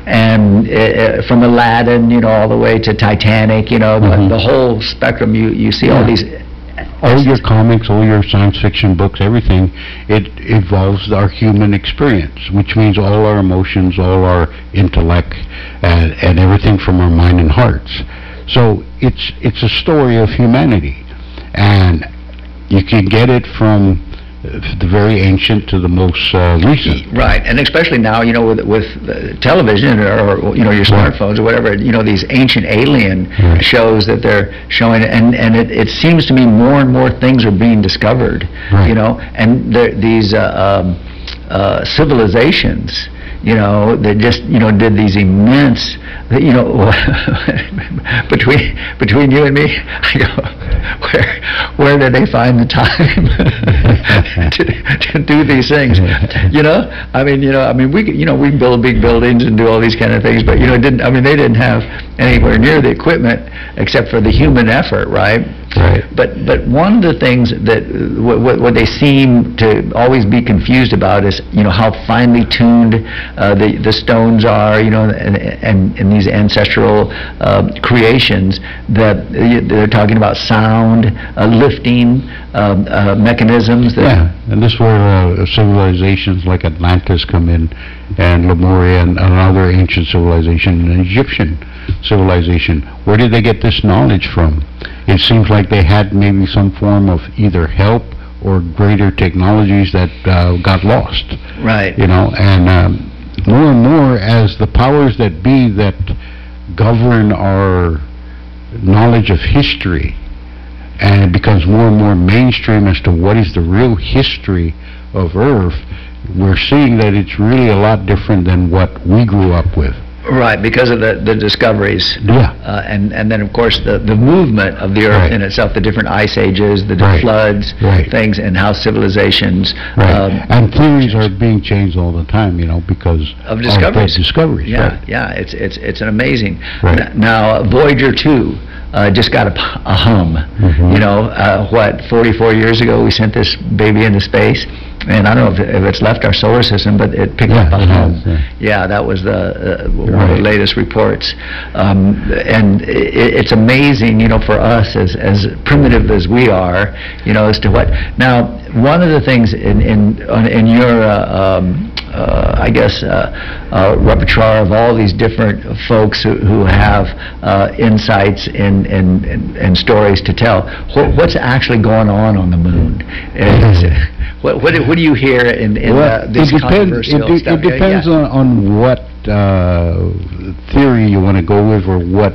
and uh, from Aladdin, you know, all the way to Titanic, you know,
Mhm.
the, the whole spectrum. You you see all
Yeah.
these.
All your comics, all your science fiction books, everything, it evolves our human experience, which means all our emotions, all our intellect, and, and everything from our mind and hearts. So it's it's a story of humanity, and you can get it from uh, the very ancient to the most uh, recent.
Right, and especially now, you know, with with uh, television or, or you know your smartphones or whatever, you know, these ancient alien
Right.
shows that they're showing, and and it, it seems to me more and more things are being discovered,
Right.
you know, and there, these uh, um, uh, civilizations, you know, that just you know did these immense, you know, between between you and me, I go, where where did they find the time to, to do these things? You know, I mean, you know, I mean, we could- you know we build big buildings and do all these kind of things, but you know, it didn't I mean, they didn't have anywhere near the equipment except for the human effort, right?
Right.
But but one of the things that uh, what, what what they seem to always be confused about is you know how finely tuned uh, the the stones are, you know, and and, and these ancestral uh, creations that uh, they're talking about sound, uh, lifting um, uh, mechanisms. That
Yeah, and this is where uh, civilizations like Atlantis come in, and Lemuria and another ancient civilization, an Egyptian civilization. Where did they get this knowledge from? It seems like they had maybe some form of either help or greater technologies that uh, got lost.
Right.
You know, and um, more and more as the powers that be that govern our knowledge of history, and it becomes more and more mainstream as to what is the real history of Earth, we're seeing that it's really a lot different than what we grew up with.
Right, because of the, the discoveries.
Yeah.
Uh, and, and then, of course, the, the movement of the Earth
Right.
in itself, the different ice ages, the
Right.
floods,
Right.
things, and how civilizations...
Right.
um,
And theories are being changed all the time, you know, because
Of discoveries.
Of discoveries,
yeah,
right.
yeah, it's it's it's an amazing.
Right.
N- Now, uh, Voyager two uh, just got a, p- a hum.
Mhm.
You know, uh, what, forty-four years ago we sent this baby into space, and I don't know if, it, if it's left our solar system, but it picked
Yeah,
up a
it
hum.
has, yeah.
Yeah, that was the uh, one of the
Right.
latest reports, um, and i it's amazing, you know, for us as as primitive as we are, you know, as to what. Now, one of the things in in on- in your uh, um, uh, I guess uh, uh, repertoire of all these different folks who, who have uh, insights and, and, and, and stories to tell, what, what's actually going on on the moon? Is, what, what, do, what do you hear in, in
Well,
uh, this
it depends,
controversial
it, de-
stuff?
it depends
Yeah.
on, on what uh, theory you want to go with, or what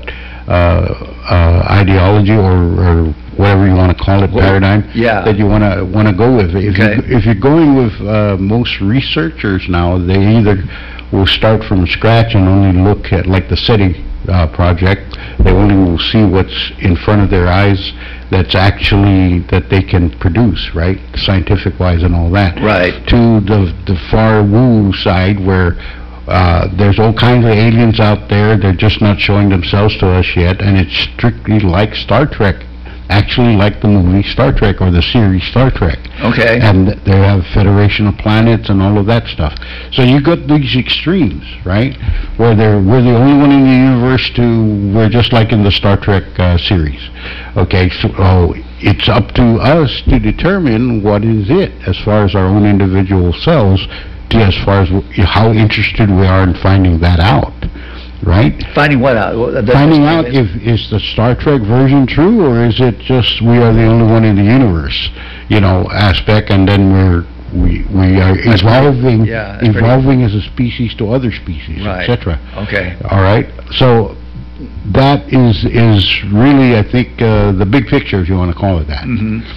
uh, uh, ideology or, or whatever you want to call it,
Well,
paradigm
yeah.
that you want to want to go with. If
Okay.
you if you're going with uh, most researchers now, they either will start from scratch and only look at like the SETI uh, project. They only will see what's in front of their eyes that's actually, that they can produce, right? Scientific-wise and all that.
Right.
To the, the far woo side where uh, there's all kinds of aliens out there, they're just not showing themselves to us yet, and it's strictly like Star Trek. Actually like the movie Star Trek or the series Star Trek.
Okay.
And they have Federation of Planets and all of that stuff. So you got these extremes, right? Where they're, we're the only one in the universe to, we're just like in the Star Trek uh, series. Okay, so oh, it's up to us to determine what is it as far as our own individual selves, to as far as w- how interested we are in finding that out. Right?
Finding what out? The-
Finding out if, is the Star Trek version true, or is it just we are the only one in the universe, you know, aspect, and then we're, we, we are
That's
evolving,
pretty- yeah, that's pretty-
evolving as a species to other species,
Right.
et cetera.
Okay.
All right? So that is, is really, I think, uh, the big picture, if you want to call it that.
Mm-hmm.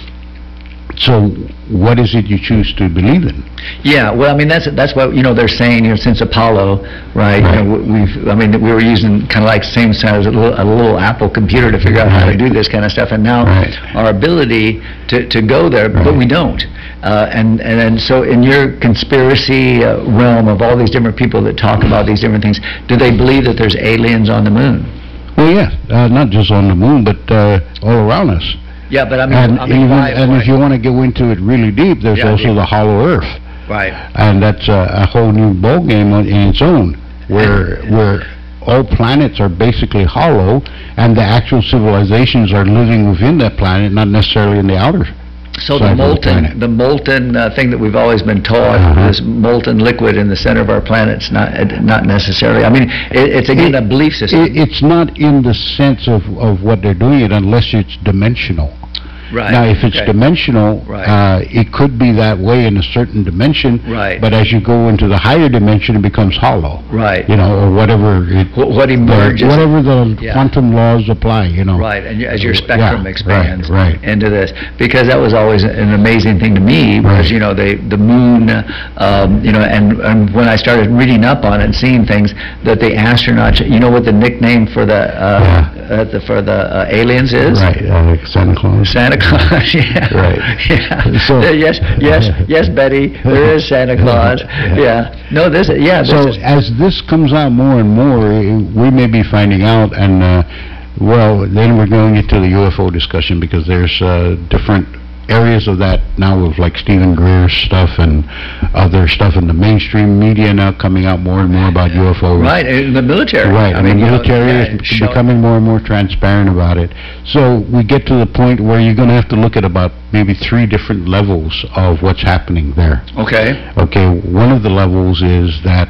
So what is it you choose to believe in?
Yeah, well, I mean, that's that's what, you know, they're saying, you know, since Apollo, right? You know, we've, I mean, we were using kind of like same size, a little, a little Apple computer to figure out how to do this kind of stuff, and now
Right.
our ability to, to go there, but
Right.
we don't. Uh, and, and and so in your conspiracy uh, realm of all these different people that talk about these different things, do they believe that there's aliens on the moon?
Well, yeah, uh, not just on the moon, but uh, all around us.
Yeah, but I mean,
And
I mean,
even,
why,
and
why?
if you want to go into it really deep, there's
Yeah,
also
deep.
the hollow earth.
Right.
And that's a, a whole new ballgame on- in its own, where, where all planets are basically hollow, and the actual civilizations are living within that planet, not necessarily in the outer.
So
side
the
of the
molten,
planet.
the molten uh, thing that we've always been taught,
Uh-huh.
this molten liquid in the center of our planet's not uh, not necessarily. I mean, it, it's again a belief system.
It, it's not in the sense of, of what they're doing it unless it's dimensional.
Right.
Now, if it's
okay.
dimensional,
Right.
uh, it could be that way in a certain dimension.
Right.
But as you go into the higher dimension, it becomes hollow.
Right.
You know, or whatever it,
Wh- what
the-
emerges.
whatever the
Yeah.
quantum laws apply, you know.
Right, and you- as your spectrum
Yeah,
expands
right, right.
into this, because that was always an amazing thing to me, was,
Right.
you know, they, the moon, um, you know, and, and when I started reading up on it and seeing things, that the astronauts, you know what the nickname for the, uh, uh, the for the uh, aliens is?
Right, uh, like Santa Claus.
Santa Claus, yeah.
Right.
Yeah.
So-
Uh, yes, yes, yes, Betty, there is Santa Claus. Yeah. No, this, yeah, this
So
is,
as this comes out more and more, eh, we may be finding out, and, uh, well, then we're going into the U F O discussion, because there's uh, different areas of that now with like Stephen Greer's stuff and other stuff in the mainstream media now coming out more and more about U F Os.
right, in the military.
Right,
I
and the
mean, you know,
military
yeah,
is
showing-
becoming more and more transparent about it. So we get to the point where you're going to have to look at about maybe three different levels of what's happening there.
Okay,
Okay, one of the levels is that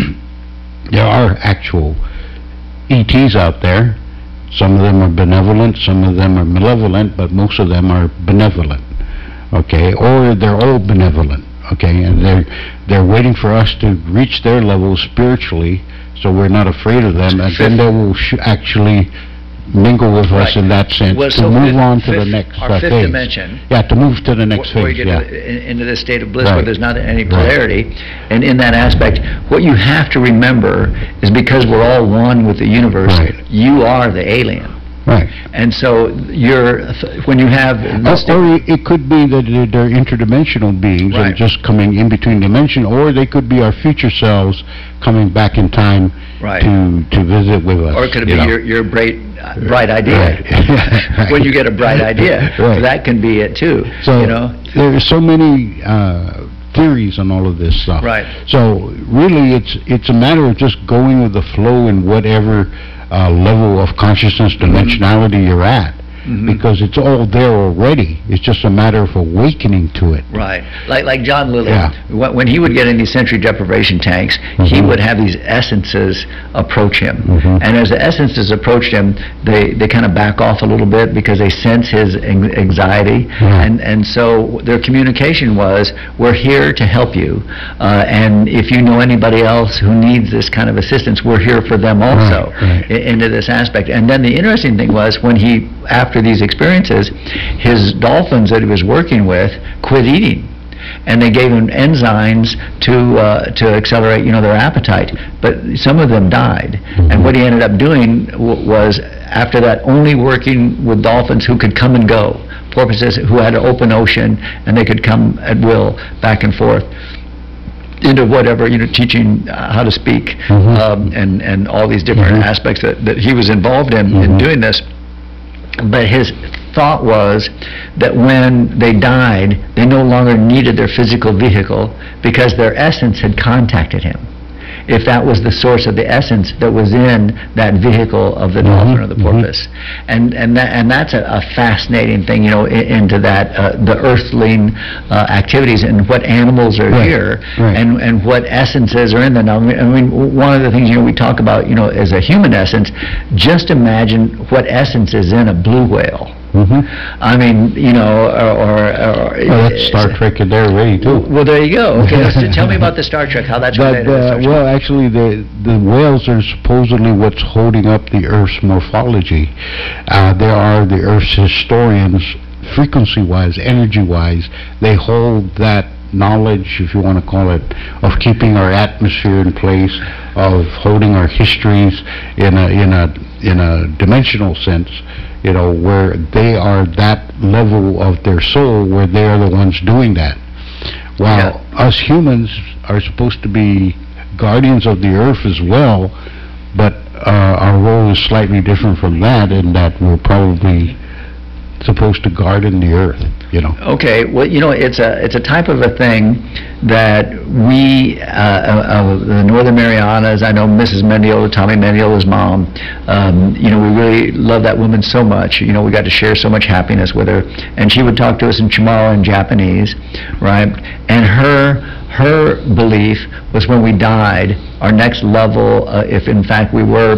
there are actual E Ts out there. Some of them are benevolent, some of them are malevolent, but most of them are benevolent. Okay, or they're all benevolent. Okay, and they're they're waiting for us to reach their level spiritually, so we're not afraid of them, and then they will sh- actually mingle with us
Right.
in that sense
Well,
to
so
move
fifth-
on to the
fifth-
next
our
uh,
fifth
phase.
dimension.
Yeah, to move to the next
where, where
phase.
you get
Yeah.
to, in, into this state of bliss where
Right.
there's not any
Right.
polarity, and in that aspect, what you have to remember is because we're all one with the universe,
Right.
you are the alien.
Right.
And so you're, when you have this,
Or, or it could be that they're- they're interdimensional beings
Right.
and just coming in between dimension, or they could be our future selves coming back in time
Right.
to to visit with us.
or it could be
you know.
your, your bright, uh, bright idea.
Right.
When you get a bright idea,
Right.
that can be it too,
So
you know?
there are so many uh, theories on all of this stuff.
Right.
So really, it's it's a matter of just going with the flow in whatever uh, level of consciousness dimensionality you're at.
Mhm.
Because it's all there already. It's just a matter of awakening to it.
Right, like like John Lilly,
Yeah.
when, when he would get in these sensory deprivation tanks, he
Mhm.
would have these essences approach him,
Mhm.
and as the essences approached him, they they kind of back off a little bit because they sense his an- anxiety,
Yeah.
and and so their communication was, "We're here to help you, uh, and if you know anybody else who needs this kind of assistance, we're here for them also."
Right, right.
i- into this aspect. And then the interesting thing was when he, after these experiences, his dolphins that he was working with quit eating. and they gave them enzymes to uh, to accelerate, you know, their appetite. But some of them died, and what he ended up doing w was, after that, only working with dolphins who could come and go, porpoises who had an open ocean and they could come at will back and forth into whatever, you know, teaching uh, how to speak,
Mm-hmm.
um, and and all these different
Mhm.
aspects that, that he was involved in in
Mhm.
doing this. But his thought was that when they died, they no longer needed their physical vehicle because their essence had contacted him. If that was the source of the essence that was in that vehicle of the
Mhm,
dolphin or the
mhm.
porpoise, and and that and that's a, a fascinating thing, you know, i- into that uh, the earthling uh, activities and what animals are
Right,
here,
right.
and and what essences are in them. Now, I mean, I mean, one of the things, you know, we talk about, you know, as a human essence. Just imagine what essence is in a blue whale.
Mm-hmm.
I mean, you know, or, or, or
Well, that's Star Trek in there already, too.
Well, there you go. Okay, so tell me about the Star Trek, how that's
But,
related to
uh,
Star Trek.
well, actually, the the whales are supposedly what's holding up the Earth's morphology. Uh, there are the Earth's historians, frequency-wise, energy-wise, they hold that knowledge, if you want to call it, of keeping our atmosphere in place, of holding our histories in a in a in a dimensional sense, you know, where they are that level of their soul, where they are the ones doing that. While us humans are supposed to be guardians of the earth as well, but uh, our role is slightly different from that, in that we're probably supposed to garden the earth, you know.
Okay, well, you know, it's a it's a type of a thing that we, uh, uh, uh, the Northern Marianas, I know Missus Mendiola, Tommy Mendiola's mom, um, you know, we really love that woman so much. You know, we got to share so much happiness with her, and she would talk to us in Chamorro and Japanese, right? And her her belief was when we died, our next level, uh, if in fact we were,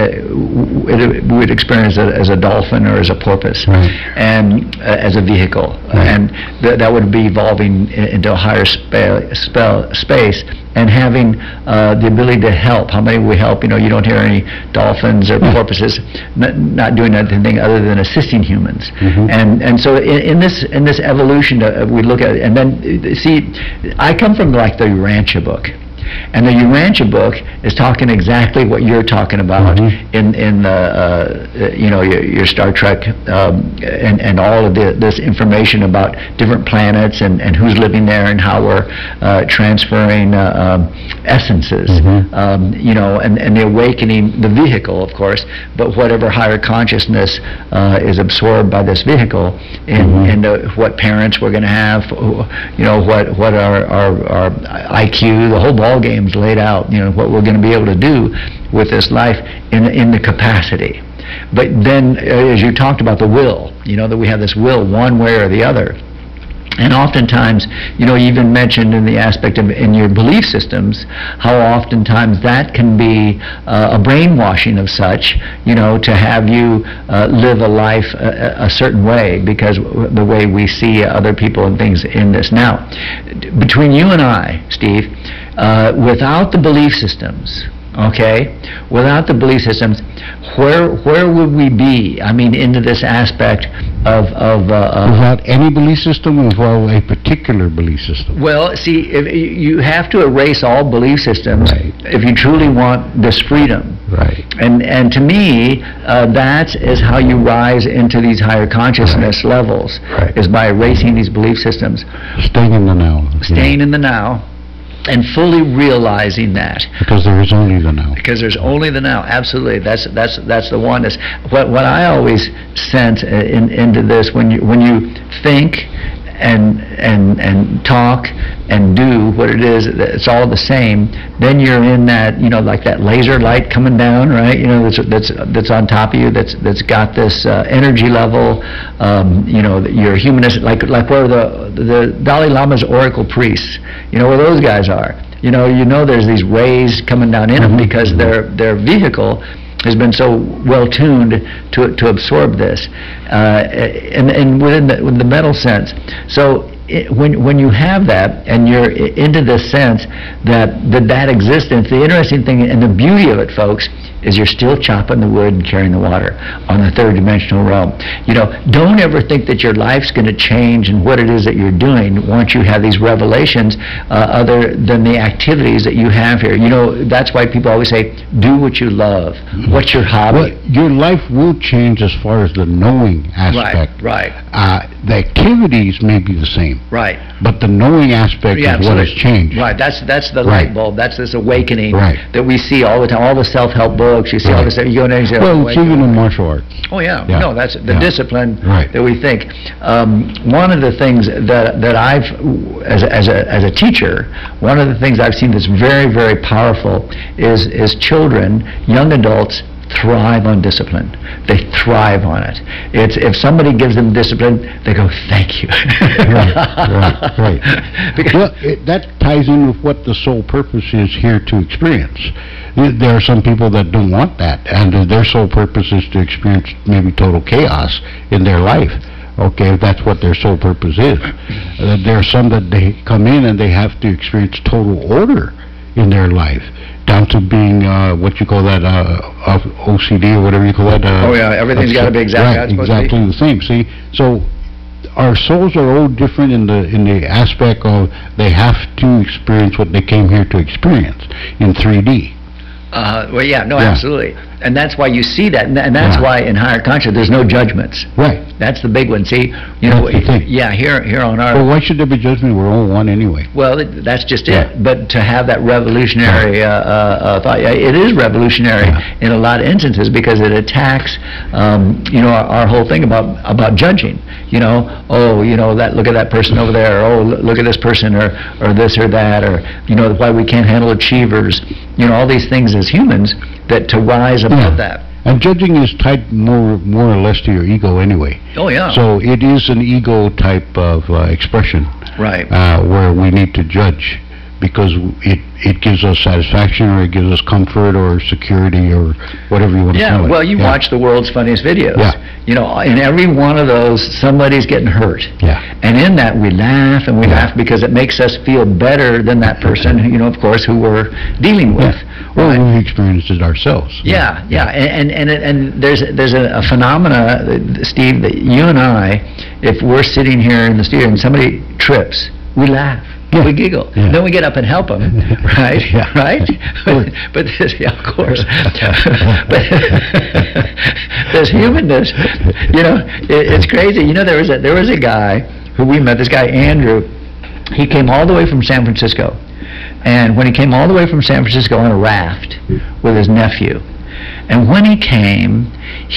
uh, it, we would experience it as a dolphin or as a porpoise,
Right.
and uh, as a vehicle,
Right.
and th that would be evolving i- into a higher spa spell, space, and having uh, the ability to help. How many we help? You know, you don't hear any dolphins or porpoises n not doing anything other than assisting humans.
Mhm.
And and so in, in this in this evolution, uh, we look at it, and then uh, see, I come from like the Urantia book. And the Urantia book is talking exactly what you're talking about
Mhm.
in in the uh, uh, you know your, your Star Trek um, and and all of the, this information about different planets and, and who's living there and how we're uh, transferring uh, um, essences,
Mhm.
um, you know, and, and the awakening, the vehicle, of course, but whatever higher consciousness uh, is absorbed by this vehicle, and
Mhm.
and uh, what parents we're going to have, you know, what what our, our our I Q, the whole ball game's laid out, you know, what we're going to be able to do with this life in in the capacity. But then, uh, as you talked about the will, you know, that we have this will one way or the other. And oftentimes, you know, you even mentioned in the aspect of in your belief systems, how oftentimes that can be uh, a brainwashing of such, you know, to have you uh, live a life a, a certain way because w the way we see other people and things in this. Now, d- between you and I, Steve, uh, without the belief systems, okay, without the belief systems, where where would we be? I mean, into this aspect of of, uh, of
Without any belief system, or without a particular belief system?
well, see, if you have to erase all belief systems
Right.
if you truly want this freedom.
Right.
And and to me, uh, that is how you rise into these higher consciousness levels,
Right.
is by erasing these belief systems,
Staying in the now. you
staying
know,
in the now, and fully realizing that.
Because there is only the now.
Because there's only the now. Absolutely, that's that's that's the oneness. What what I always sense uh, in, into this, when you when you think and and and talk and do what it is, it's all the same. Then you're in that, you know, like that laser light coming down, right? You know, that's that's that's on top of you. That's that's got this uh, energy level. Um, you know, that you're humanist, like like where the the Dalai Lama's oracle priests. You know where those guys are. You know, you know, there's these rays coming down in them
Mhm.
because their their vehicle has been so well tuned to to absorb this, uh, and and within the, within the mental sense. So it, when when you have that and you're i- into this sense that that that existence, the interesting thing and the beauty of it, folks, is you're still chopping the wood and carrying the water on the third dimensional realm. You know, don't ever think that your life's going to change and what it is that you're doing once you have these revelations uh, other than the activities that you have here. You know, that's why people always say, do what you love. What's your hobby?
Well, your life will change as far as the knowing aspect.
Right, right.
Uh, the activities may be the same.
Right.
But the knowing aspect
Yeah,
is what has
absolutely.
changed.
Right, that's that's the
Right.
light bulb. That's this awakening
Right.
that we see all the time. All the self-help books, you see all
Right.
this stuff. You go in there and you say,
Well,
oh,
it's
wait.
even in martial arts.
Oh yeah,
Yeah.
no, that's the
Yeah.
discipline
Right.
that we think. Um, one of the things that that I've, as a, as a as a teacher, one of the things I've seen that's very very powerful is is children, young adults thrive on discipline. They thrive on it. It's if somebody gives them discipline, they go, thank you.
Right, right, right.
Because-
Well, it, that ties in with what the sole purpose is here to experience. There there are some people that don't want that, and their sole purpose is to experience maybe total chaos in their life. Okay, if that's what their sole purpose is. Uh, there are some that they come in and they have to experience total order in their life, down to being, uh, what you call that, uh, of O C D or whatever you call that. uh,
Oh, yeah, everything's gotta be exactly how
right,
it's supposed to be.
exactly the same. See, so our souls are all different in the in the aspect of they have to experience what they came here to experience in three D.
Uh, well, yeah, no,
Yeah.
absolutely. And that's why you see that, and, tha- and that's
Yeah.
why in higher conscious there's no judgments.
Right.
That's the big one. See, you know,
That's the thing.
yeah, here, here on Earth.
Well, why should there be judgment? We're all one anyway.
Well, it, that's just
Yeah.
it. But to have that revolutionary uh, uh, uh, thought, yeah, it is revolutionary
Yeah.
in a lot of instances because it attacks, um, you know, our, our whole thing about about judging. You know, oh, you know, that look at that person over there, or oh, l- look at this person, or or this or that, or you know, why we can't handle achievers. You know, all these things as humans that to rise above
Yeah.
that.
And judging is tied more more or less to your ego anyway.
Oh yeah.
So it is an ego type of uh, expression
right.
uh, where we need to judge because it it gives us satisfaction or it gives us comfort or security or whatever you want to
Yeah,
call it.
well, you
Yeah.
watch the world's funniest videos.
Yeah.
You know, in every one of those, somebody's getting hurt.
Yeah.
And in that, we laugh and we
Yeah.
laugh because it makes us feel better than that person, you know, of course, who we're dealing with.
Yeah. Well,
Right?
we've experienced it ourselves.
Yeah, yeah, and and and, it- and there's there's a, a phenomena, uh, Steve, that you and I, if we're sitting here in the studio and somebody trips, we laugh.
Yeah.
We giggle.
Yeah.
Then we get up and help them, right?
Yeah.
Right? But, but this, yeah, of course. But there's humanness. You know, it, it's crazy. You know, there was a there was a guy who we met. This guy Andrew. He came all the way from San Francisco, and when he came all the way from San Francisco on a raft with his nephew, and when he came,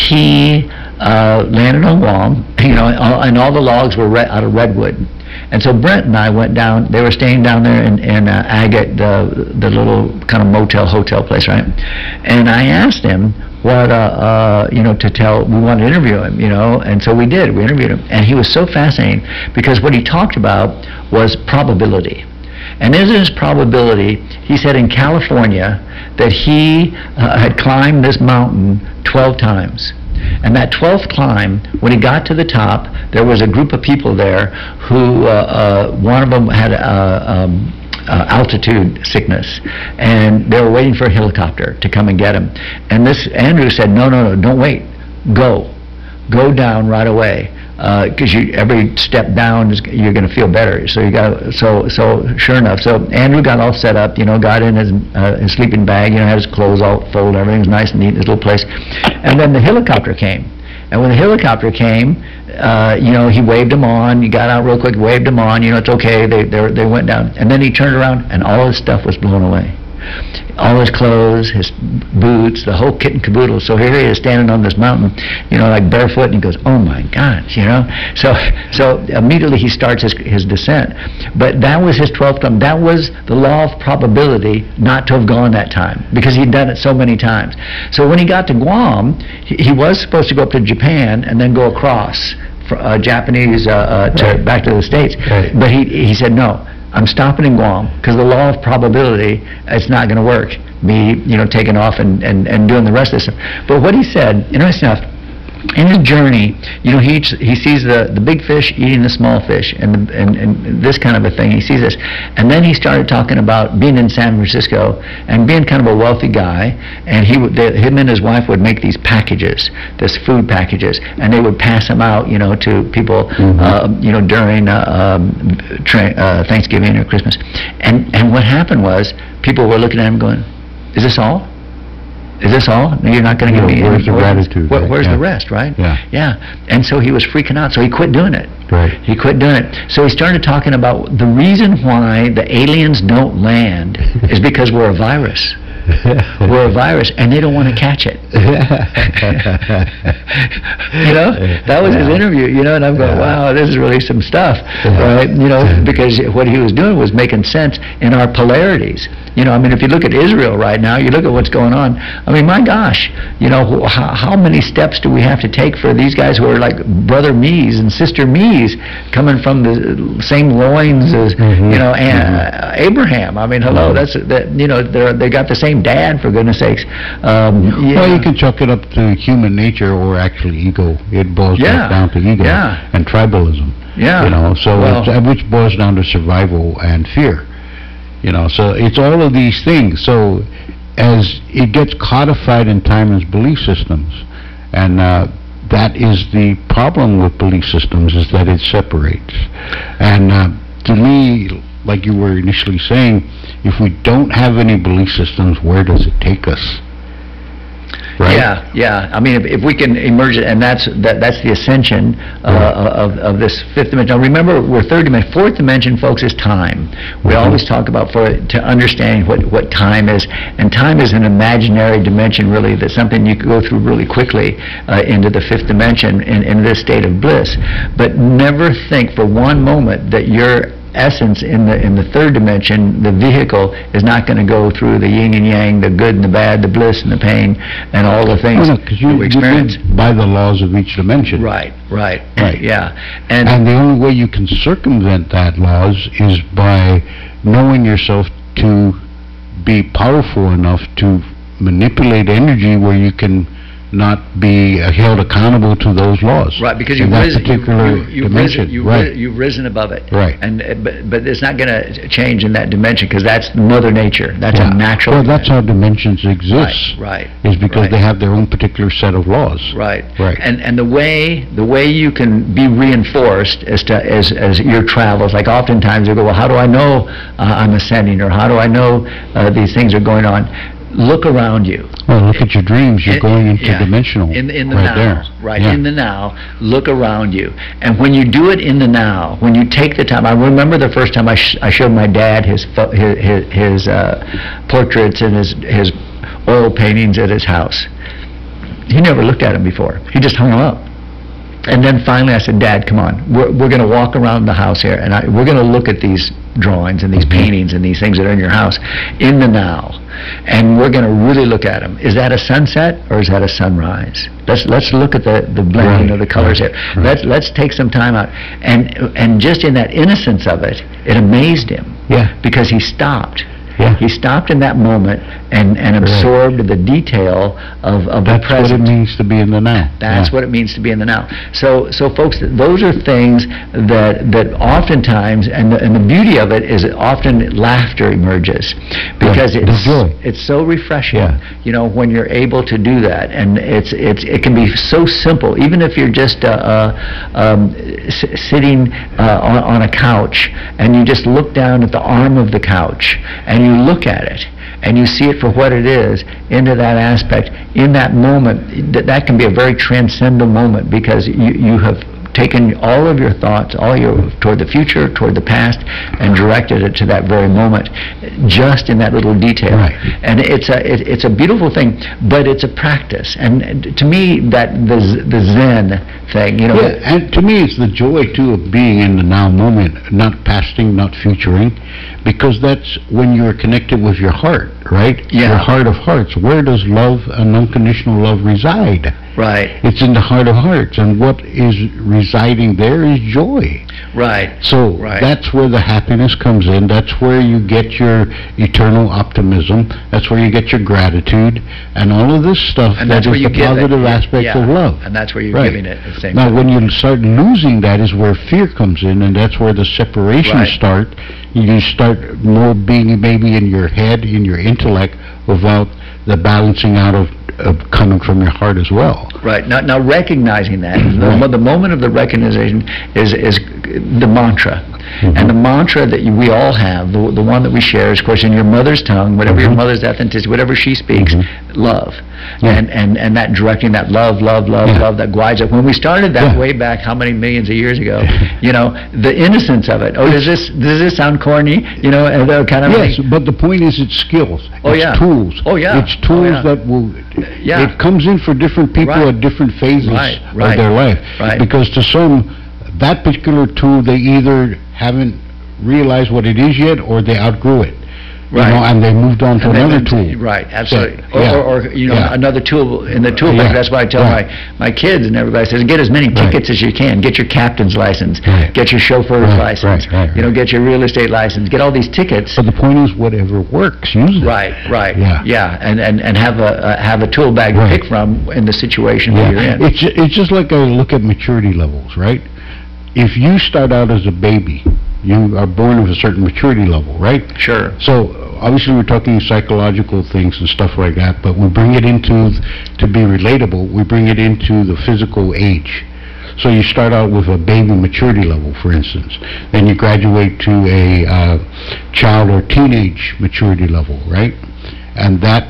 he uh, landed on Guam. You know, and all the logs were re- out of redwood. And so Brent and I went down, they were staying down there in, in uh, Agate, the, the little kind of motel, hotel place, right? And I asked him what, uh, uh, you know, to tell, we wanted to interview him, you know, and so we did, we interviewed him. And he was so fascinating because what he talked about was probability. And in his probability, he said in California that he uh, had climbed this mountain twelve times. And that twelfth climb, when he got to the top, there was a group of people there who, uh, uh, one of them had uh, um, uh, altitude sickness, and they were waiting for a helicopter to come and get him. And this Andrew said, no, no, no, don't wait, go, go down right away. Because you every step down is, you're going to feel better. So you got so so sure enough. So Andrew got all set up, you know, got in his uh, his sleeping bag, you know, had his clothes all folded, everything was nice and neat in his little place. And then the helicopter came. And when the helicopter came, uh, you know, he waved them on. He got out real quick, waved them on. You know, it's okay. They they they went down. And then he turned around, and all his stuff was blown away. All his clothes, his boots, the whole kit and caboodle. So here he is standing on this mountain, you know, like barefoot, and he goes, oh my gosh, you know. So so immediately he starts his, his descent. But that was his twelfth climb. That was the law of probability not to have gone that time, because he'd done it so many times. So when he got to Guam, he, he was supposed to go up to Japan and then go across for, uh, Japanese uh, uh, to,
Right.
back to the States.
Right.
But he he said, no, I'm stopping in Guam, because the law of probability, it's not going to work, me, you know, taking off and, and, and doing the rest of this stuff. But what he said, interesting enough, in his journey, you know, he eats, he sees the, the big fish eating the small fish, and, the, and and this kind of a thing. He sees this, and then he started talking about being in San Francisco and being kind of a wealthy guy. And he would, they, him and his wife would make these packages, this food packages, and they would pass them out, you know, to people, mm-hmm. uh, you know, during uh, um, tra- uh, Thanksgiving or Christmas. And and what happened was people were looking at him going, "Is this all? Is this all? You're not going to
no,
give me
where's
any
the gratitude?
Where, where's
yeah.
the rest, right?
Yeah.
Yeah. And so he was freaking out, so he quit doing it.
Right.
He quit doing it. So he started talking about the reason why the aliens don't land is because we're a virus. We're a virus, and they don't want to catch it. You know, that was his interview. You know, and I'm going, wow, this is really some stuff, right? You know, because what he was doing was making sense in our polarities. You know, I mean, if you look at Israel right now, you look at what's going on. I mean, my gosh, you know, how, how many steps do we have to take for these guys who are like brother me's and sister me's, coming from the same loins as mm-hmm. you know, and, uh, Abraham? I mean, hello, that's that. You know, they they got the same dad, for goodness sakes. Um, yeah.
Well, you can chalk it up to human nature or actually ego. It boils
yeah.
down to ego
yeah.
and tribalism.
Yeah.
You know, so
well,
it's, which boils down to survival and fear. You know, so it's all of these things. So as it gets codified in time as belief systems, and uh, that is the problem with belief systems, is that it separates. And uh, to me, like you were initially saying, if we don't have any belief systems, where does it take us? Right?
Yeah, yeah. I mean, if, if we can emerge it, and that's that, that's the ascension uh, right. of, of this fifth dimension. Now, remember, we're third dimension. Fourth dimension, folks, is time. We mm-hmm. always talk about for to understand what what time is, and time is an imaginary dimension, really. That's something you can go through really quickly uh, into the fifth dimension in, in this state of bliss. But never think for one moment that you're essence in the in the third dimension, the vehicle is not going to go through the yin and yang, the good and the bad, the bliss and the pain, and all the things
well, no, 'cause you,
we experience.
You live by the laws of each dimension.
Right, right,
right.
Yeah, and,
and the only way you can circumvent that laws is by knowing yourself to be powerful enough to manipulate energy where you can not be uh, held accountable to those laws.
Right, because
in
you've
that
risen,
particular
you, you, you've
dimension.
Risen, you've,
right.
ri- you've risen above it.
Right.
And uh, but but it's not going to change in that dimension because that's Mother Nature. That's yeah. a natural.
Well, that's how dimensions exist.
Right. right
is because
right.
they have their own particular set of laws.
Right.
Right.
And and the way the way you can be reinforced as to as as your travels, like oftentimes you go, well, how do I know uh, I'm ascending, or how do I know uh, these things are going on? Look around you.
Well, look at your dreams. You're
in,
going
yeah,
interdimensional.
In, in the
right
now,
there.
right?
Yeah.
In the now. Look around you, and when you do it in the now, when you take the time. I remember the first time I, sh- I showed my dad his pho- his his, his uh, portraits and his his oil paintings at his house. He never looked at them before. He just hung them up. And then finally I said, Dad, come on, we're, we're going to walk around the house here, and I, we're going to look at these drawings and these mm-hmm. paintings and these things that are in your house in the now, and we're going to really look at them. Is that a sunset or is that a sunrise? Let's let's look at the, the blending right. of the colors
right.
here.
Right.
Let's let's take some time out, and and just in that innocence of it, it amazed him.
Yeah.
Because he stopped.
Yeah.
He stopped in that moment and, and absorbed right. the detail of, of
That's
the present.
That's what it means to be in the now.
That's
yeah.
what it means to be in the now. So, so folks, those are things that that oftentimes, and the, and the beauty of it is that often laughter emerges because
yeah.
it's
joy.
it's so refreshing.
Yeah.
You know, when you're able to do that, and it's it's it can be so simple. Even if you're just uh, uh, um, s- sitting uh, on, on a couch and you just look down at the arm of the couch and you look at it and you see it for what it is into that aspect, in that moment, that, that can be a very transcendental moment because you, you have taken all of your thoughts, all your toward the future, toward the past, and directed it to that very moment, just in that little detail.
Right.
And it's a it, it's a beautiful thing, but it's a practice. And to me, that the the Zen thing, you know.
Yeah, and to me, it's the joy too of being in the now moment, not pasting, not futuring, because that's when you're connected with your heart, right?
Yeah.
Your heart of hearts. Where does love and unconditional love reside?
Right.
It's in the heart of hearts, and what is residing there is joy.
Right.
So
Right.
that's where the happiness comes in. That's where you get your eternal optimism. That's where you get your gratitude, and all of this stuff
And
that
that's where
is
you
the
give it.
positive aspect
Yeah.
of love.
And that's where you're
Right.
giving it at the same
Now,
time.
when you start losing that is where fear comes in, and that's where the separations
Right.
start. You start more being maybe in your head, in your intellect, without the balancing out of, of coming from your heart as well.
Right. Now, now recognizing that,
Right.
the, the moment of the recognition is is the mantra.
Mhm.
And the mantra that you, we all have, the, the one that we share is, of course, in your mother's tongue, whatever your
Mhm.
mother's authenticity, whatever she speaks,
Mhm.
love.
Yeah.
And, and, and that directing, that love, love, love,
Yeah.
love that guides us. When we started that
Yeah.
way back, how many millions of years ago, you know, the innocence of it. Oh, does this does this sound corny? You know, and the kind of
Yes,
thing.
but the point is it's skills.
Oh,
it's
yeah.
tools.
Oh, yeah.
It's
Oh,
tools
yeah.
that will...
Yeah.
It comes in for different people
Right.
at different phases
Right,
of
right,
their life.
right.
Because to some, that particular tool, they either haven't realized what it is yet, or they outgrew it. You
Right.
know, and they moved on to
And then-
another tool.
Right, absolutely. Or,
Yeah.
or, or, you know,
Yeah.
another tool in the tool
Yeah.
bag. That's why I tell
Right.
my, my kids and everybody says, get as many
Right.
tickets as you can. Get your captain's license.
Right.
Get your chauffeur's
Right,
license.
right, right,
You know,
right.
get your real estate license. Get all these tickets.
But the point is, whatever works, use it.
Right, right.
Yeah.
Yeah, and, and, and have a, a have a tool bag
Right.
to pick from in the situation that you're
Yeah.
in.
It's, ju- it's just like I look at maturity levels, right? If you start out as a baby, you are born with a certain maturity level, right?
Sure.
So obviously we're talking psychological things and stuff like that, but we bring it into, to be relatable, we bring it into the physical age. So you start out with a baby maturity level, for instance. Then you graduate to a uh, child or teenage maturity level, right? And that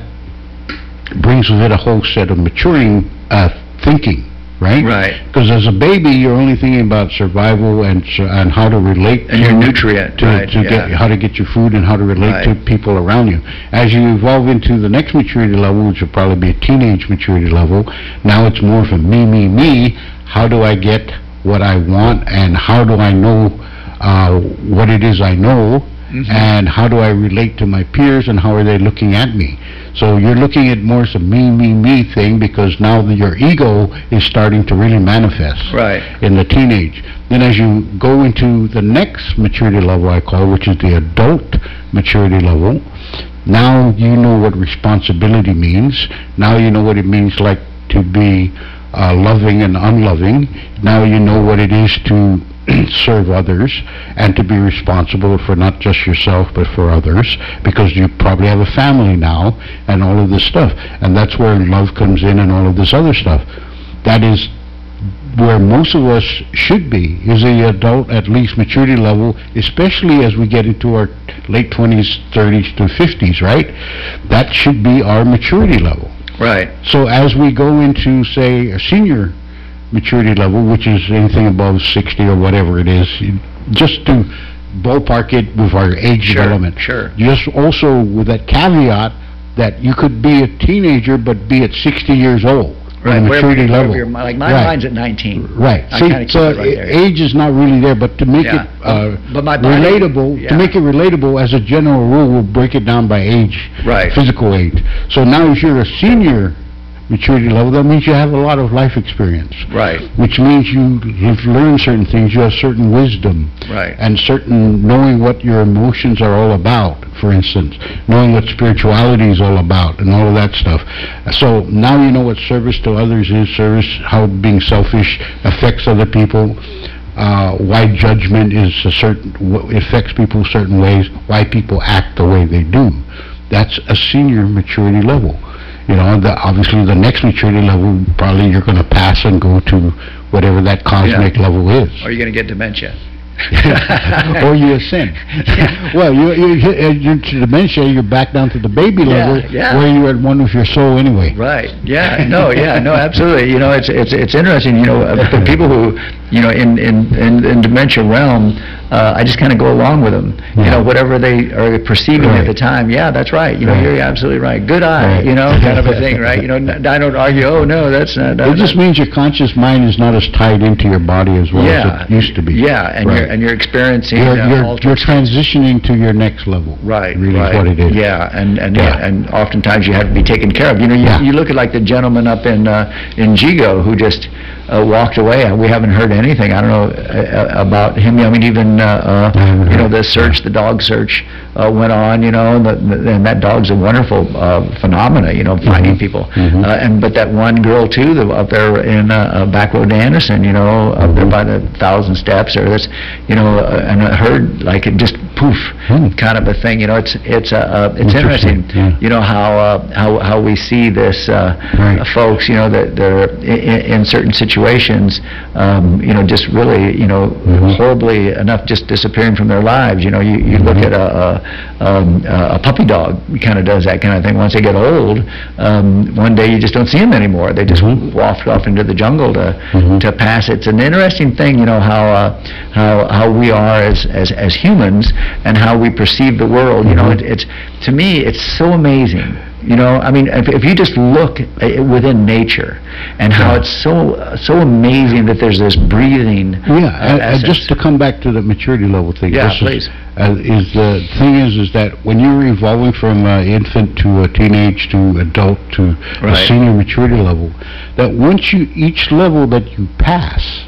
brings with it a whole set of maturing uh, thinking, right?
Right.
Because as a baby, you're only thinking about survival and su- and how to relate
And
to
your nutrient,
to,
right,
to get
yeah.
how to get your food and how to relate
Right.
to people around you. As you evolve into the next maturity level, which will probably be a teenage maturity level, now it's more of a me, me, me. How do I get what I want, and how do I know uh, what it is I know?
Mhm.
And how do I relate to my peers, and how are they looking at me? So you're looking at more as a me, me, me thing, because now that your ego is starting to really manifest
Right.
in the teenage. Then as you go into the next maturity level, I call, which is the adult maturity level, now you know what responsibility means. Now you know what it means like to be uh, loving and unloving. Now you know what it is to serve others and to be responsible for not just yourself but for others, because you probably have a family now and all of this stuff. And that's where love comes in and all of this other stuff. That is where most of us should be, is the adult, at least maturity level, especially as we get into our late twenties, thirties to fifties, right? That should be our maturity level.
Right.
So as we go into, say, a senior maturity level, which is anything above sixty or whatever it is, you- just to ballpark it with our age
Sure,
development.
sure.
Just also with that caveat that you could be a teenager but be at sixty years old.
Right.
On a
Wherever-
maturity
wherever
level.
your mi- Like my
Right.
mine's at nineteen.
Right.
I
See,
kinda keep
so
it right there.
a- age is not really there, but to make
Yeah.
it uh,
But my body-
relatable,
yeah.
to make it relatable, as a general rule, we'll break it down by age,
Right.
physical age. So now if you're a senior maturity level, that means you have a lot of life experience.
Right.
Which means you, you've learned certain things, you have certain wisdom.
Right.
And certain, knowing what your emotions are all about, for instance, knowing what spirituality is all about, and all of that stuff. So now you know what service to others is, service, how being selfish affects other people, uh, why judgment is a certain, w- affects people certain ways, why people act the way they do. That's a senior maturity level. You know, the, obviously the next maturity level, probably you're going to pass and go to whatever that cosmic
Yeah.
level is.
Or you're going to get dementia.
Or you ascend. Well, you, you, you, you, to dementia, you're back down to the baby
Yeah,
level,
yeah.
where you're at one with your soul anyway.
Right. Yeah. No. Yeah. No. Absolutely. You know, it's it's it's interesting. You know, uh, for people who You know, in in in, in dementia realm, uh, I just kind of go along with them.
Yeah.
You know, whatever they are perceiving
Right.
at the time. Yeah, that's right. You know,
Right.
you're absolutely right. Good eye.
Right.
You know, kind of a thing, right? You know, n- I don't argue. Oh no, that's not.
It just means your conscious mind is not as tied into your body as well
yeah,
as it used to be.
Yeah, and
Right.
you're and you're experiencing.
You're,
uh,
you're,
altered
you're transitioning to your next level.
Right,
Really
right.
is what it is.
Yeah, and and
Yeah.
and oftentimes you have to be taken care of. You know, you,
Yeah.
you look at like the gentleman up in uh, in Jigo who just uh, walked away. We haven't heard anything. I don't know uh, about him. I mean, even uh, uh, you know, the search, the dog search uh, went on. You know, and, the, and that dog's a wonderful uh, phenomena. You know, finding
Mhm.
people.
Mhm.
Uh, and but that one girl too, the, up there in uh, uh, Back Road to Anderson. You know, up there by the Thousand Steps, or that's, you know, uh, and I heard like it just poof,
Hmm.
kind of a thing. You know, it's it's uh, uh, it's
Interesting,
interesting.
yeah.
You know how uh, how how we see this uh,
Right.
uh, folks. You know that they're in, in certain situations. Um, you know, just really, you know,
Mhm.
horribly enough, just disappearing from their lives. You know, you, you look
Mhm.
at a a, um, a puppy dog. Kind of does that kind of thing. Once they get old, um, one day you just don't see them anymore. They just
Mhm.
waft off into the jungle to
Mhm.
to pass. It's an interesting thing. You know how uh, how how we are as as as humans and how we perceive the world. You know,
Mhm.
it, it's to me, it's so amazing. You know, I mean, if, if you just look uh, within nature and how
Yeah.
it's so uh, so amazing that there's this breathing.
Yeah,
uh,
and, and
essence.
just to come back to the maturity level thing.
Yeah,
this is-
please.
Uh, is the thing is is that when you're evolving from uh, infant to a teenage to adult to a
Right.
senior maturity level, that once you each level that you pass,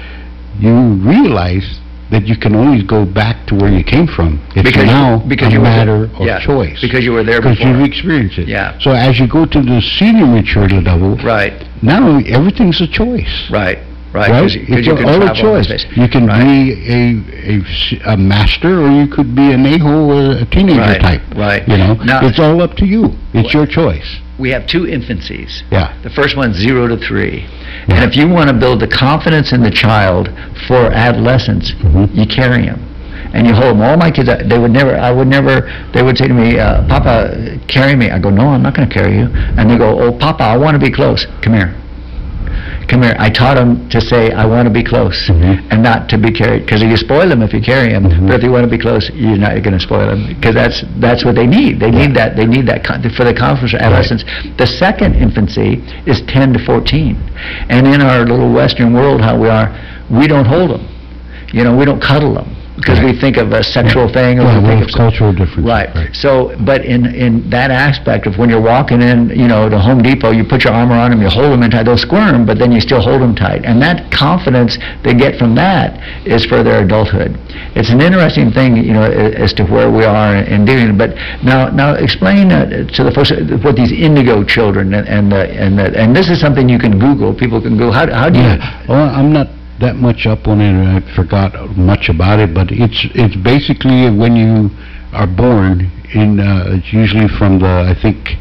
you realize that you can always go back to where you came from. It's
Because you-
now
because
a
you were there-
matter of
yeah,
choice.
because you were there
Because
before.
you've experienced it.
Yeah.
So as you go to the senior maturity level,
Right,
now everything's a choice.
right, right.
Right?
'cause you- 'cause
It's
you
a-
can
all a
travel in
choice.
space.
You can
Right.
be a, a s- a master, or you could be an a-hole, or a teenager
Right,
type.
right.
You know,
Now-
it's all up to you. It's your choice.
We have two infancies.
Yeah.
The first one's zero to three.
Yeah.
And if you want to build the confidence in the child for adolescence,
Mhm.
you carry them. And you hold them. All my kids, I- they would never, I would never, they would say to me, uh, Papa, carry me. I go, no, I'm not going to carry you. And they go, oh, Papa, I want to be close. Come here. Come here. I taught them to say, I want to be close,
Mhm.
and not to be carried. Because you spoil them if you carry them.
Mhm.
But if you want to be close, you're not going to spoil them. Because that's that's what they need. They need that. They need that con- for the confidence of adolescence. The second infancy is ten to fourteen, and in our little Western world, how we are, we don't hold them. You know, we don't cuddle them because we
Right.
think of a sexual thing, or
Yeah,
we
we
think
have
of some-
cultural differences.
Right. So, but in in that aspect of when you're walking in, you know, to Home Depot, you put your arm around them, you hold them in tight. They'll squirm, but then you still hold them tight. And that confidence they get from that is for their adulthood. It's an interesting thing, you know, a- as to where we are in, in dealing. But now, now explain uh, to the folks uh, what these indigo children and and the, and the, and this is something you can Google. People can go. How how do you?
Yeah. Well, I'm not that much up on it, and I forgot much about it, but it's it's basically when you are born in, uh, it's usually from the, I think,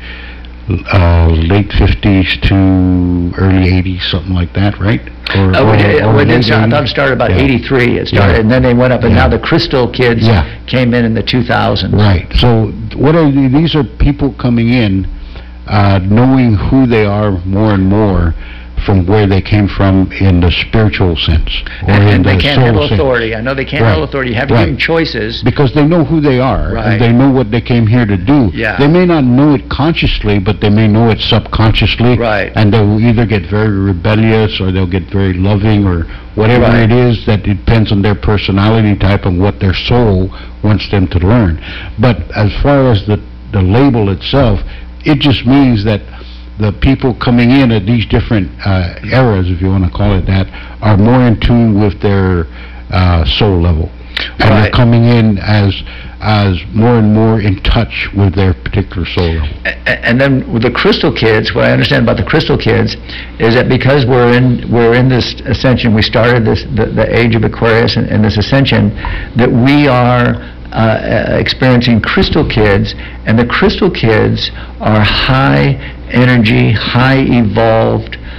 uh, late fifties to early eighties, something like that, right? Or,
Uh, when it-
or
when it
late
started- I thought it
eighties.
started about
Yeah.
eighty-three. It started,
Yeah.
and then they went up, and
Yeah.
now the Crystal kids
Yeah.
came in in the two thousands.
Right. So what are the- these are people coming in, uh, knowing who they are more and more from where they came from in the spiritual sense, or
And,
in
and they
the
can't
soul
handle
sense.
authority. I know they can't
Right.
handle authority. You have to
Right.
give them choices.
Because they know who they are,
Right.
and they know what they came here to do.
Yeah.
They may not know it consciously, but they may know it subconsciously.
Right.
And they will either get very rebellious, or they'll get very loving, or whatever
Right.
it is. That depends on their personality type and what their soul wants them to learn. But as far as the the label itself, it just means that the people coming in at these different uh, eras, if you want to call it that, are more in tune with their uh, soul level. And they're
Right.
coming in as as more and more in touch with their particular soul level.
A- And then with the Crystal kids, what I understand about the Crystal kids is that because we're in we're in this ascension, we started this the, the age of Aquarius and, and this ascension, that we are uh, uh, experiencing Crystal kids, and the Crystal kids are high energy, high evolved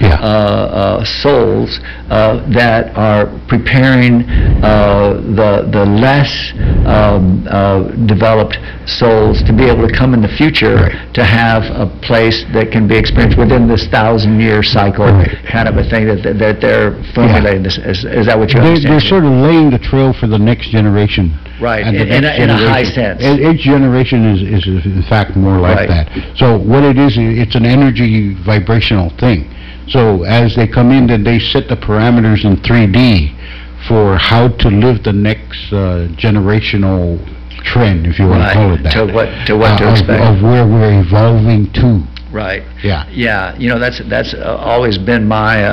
Yeah.
uh, uh, souls uh, that are preparing uh, the the less um, uh, developed souls to be able to come in the future
Right.
to have a place that can be experienced within this thousand-year cycle,
Right.
kind of a thing that, that, that they're formulating. This, is, is that what you
They,
understand?
they're sort of laying the trail for the next generation.
Right,
And the
in, in, a,
next
in a high
generation-
sense.
e- Each generation is, is in fact more
Right.
like that. So what it is, it's an energy vibrational thing. So as they come in, then they set the parameters in three D for how to live the next uh, generational trend, if you want
Right,
to call it that.
to what, to what to
uh, of-
expect.
Of where we're evolving to.
Right.
Yeah.
Yeah, you know, that's that's uh, always been my uh,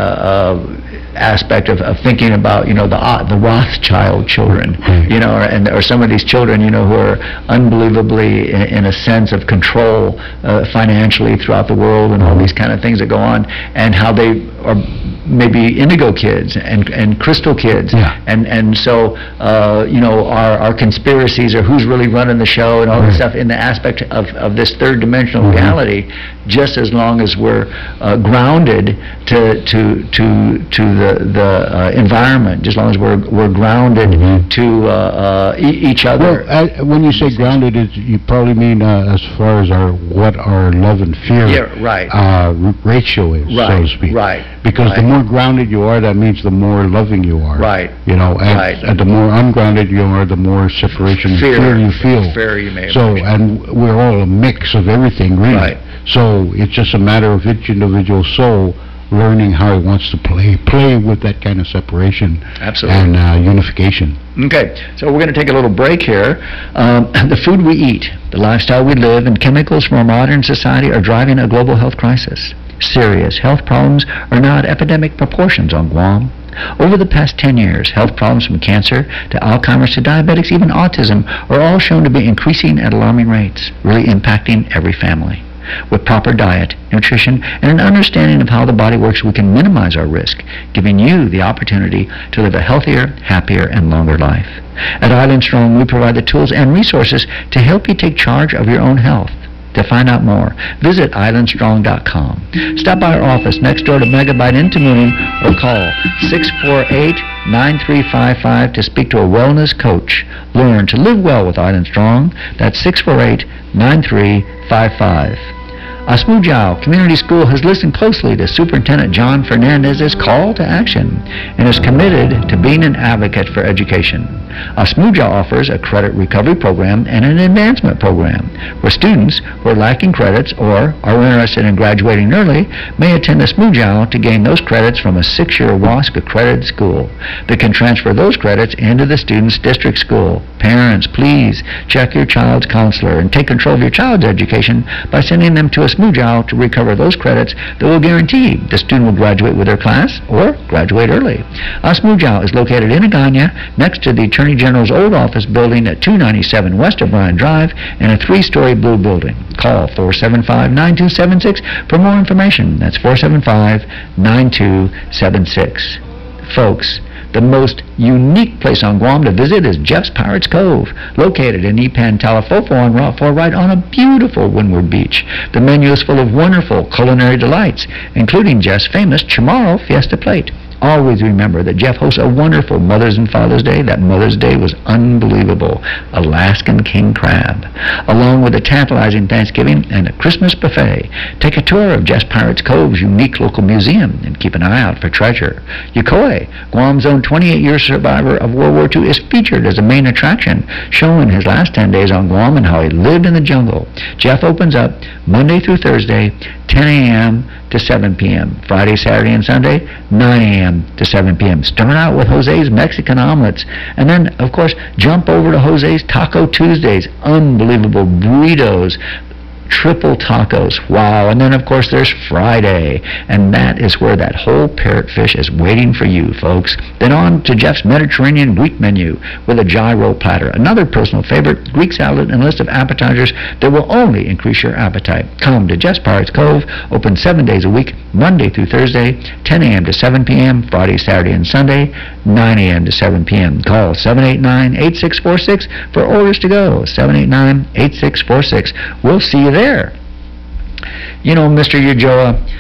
uh, aspect of, of thinking about, you know, the uh, the Rothschild children,
Right.
you know, or, and or some of these children, you know, who are unbelievably in, in a sense of control uh, financially throughout the world, and all these kind of things that go on, and how they are maybe indigo kids and and crystal kids,
Yeah.
and and so uh, you know, our our conspiracies or who's really running the show and all this
Right.
stuff in the aspect of of this third dimensional
Mhm.
reality. Just as long as we're uh, grounded to to to to the the uh, environment, just as long as we're we're grounded
Mhm.
to uh, uh, e- each
Well,
other.
I, when you say grounded, it's, you probably mean uh, as far as our what our love and fear
Yeah, right.
uh, r- ratio is, so to
Right,
speak.
right,
Because the
right.
more grounded you are, that means the more loving you are.
Right.
You know, and,
Right.
and the more ungrounded you are, the more separation and
Fear.
fear you feel.
Fear you may
So,
have.
and we're all a mix of everything, really.
Right.
So it's just a matter of each individual soul learning how it wants to play, play with that kind of separation
Absolutely.
and uh, unification.
Okay, so we're going to take a little break here. Um, the food we eat, the lifestyle we live, and chemicals from our modern society are driving a global health crisis. Serious health problems are now at epidemic proportions on Guam. Over the past ten years, health problems from cancer to Alzheimer's to diabetics, even autism, are all shown to be increasing at alarming rates, really impacting every family. With proper diet, nutrition, and an understanding of how the body works, we can minimize our risk, giving you the opportunity to live a healthier, happier, and longer life. At Island Strong, we provide the tools and resources to help you take charge of your own health. To find out more, visit island strong dot com. Stop by our office next door to Megabyte in Tamuning or call six four eight, nine three five five to speak to a wellness coach. Learn to live well with Island Strong. That's six four eight, nine three five five. Asmujao Community School has listened closely to Superintendent John Fernandez's call to action and is committed to being an advocate for education. Asmujao offers a credit recovery program and an advancement program where students who are lacking credits or are interested in graduating early may attend Asmujao to gain those credits from a six-year WASC accredited school that can transfer those credits into the student's district school. Parents, please check your child's counselor and take control of your child's education by sending them to Asmujao to recover those credits that will guarantee the student will graduate with their class or graduate early. Asmujao is located in Agana, next to the Attorney General's old office building at two ninety-seven West O'Brien Drive in a three-story blue building. Call four seven five, nine two seven six for more information. That's four seven five, nine two seven six. Folks, the most unique place on Guam to visit is Jeff's Pirates Cove, located in Ipan Talafofo on Route four, right on a beautiful windward beach. The menu is full of wonderful culinary delights, including Jeff's famous Chamorro Fiesta Plate. Always remember that Jeff hosts a wonderful Mother's and Father's Day. That Mother's Day was unbelievable. Alaskan king crab, along with a tantalizing Thanksgiving and a Christmas buffet. Take a tour of Jeff's Pirates Cove's unique local museum and keep an eye out for treasure. Yukoi, Guam's own twenty-eight-year survivor of World War Two, is featured as a main attraction, showing his last ten days on Guam and how he lived in the jungle. Jeff opens up Monday through Thursday, ten a.m. to seven p.m. Friday, Saturday, and Sunday, nine a.m. to seven p.m. Start out with Jose's Mexican omelets, and then, of course, jump over to Jose's Taco Tuesdays. Unbelievable burritos, triple tacos, wow. And then, of course, there's Friday, and that is where that whole parrotfish is waiting for you, folks. Then on to Jeff's Mediterranean Greek menu with a gyro platter, another personal favorite, Greek salad, and a list of appetizers that will only increase your appetite. Come to Jeff's Pirates Cove, open seven days a week, Monday through Thursday, ten a.m. to seven p.m., Friday, Saturday, and Sunday, nine a.m. to seven p.m. Call seven eight nine, eight six four six for orders to go, seven eight nine, eight six four six. We'll see you there. There. You know, Mister Ujoa,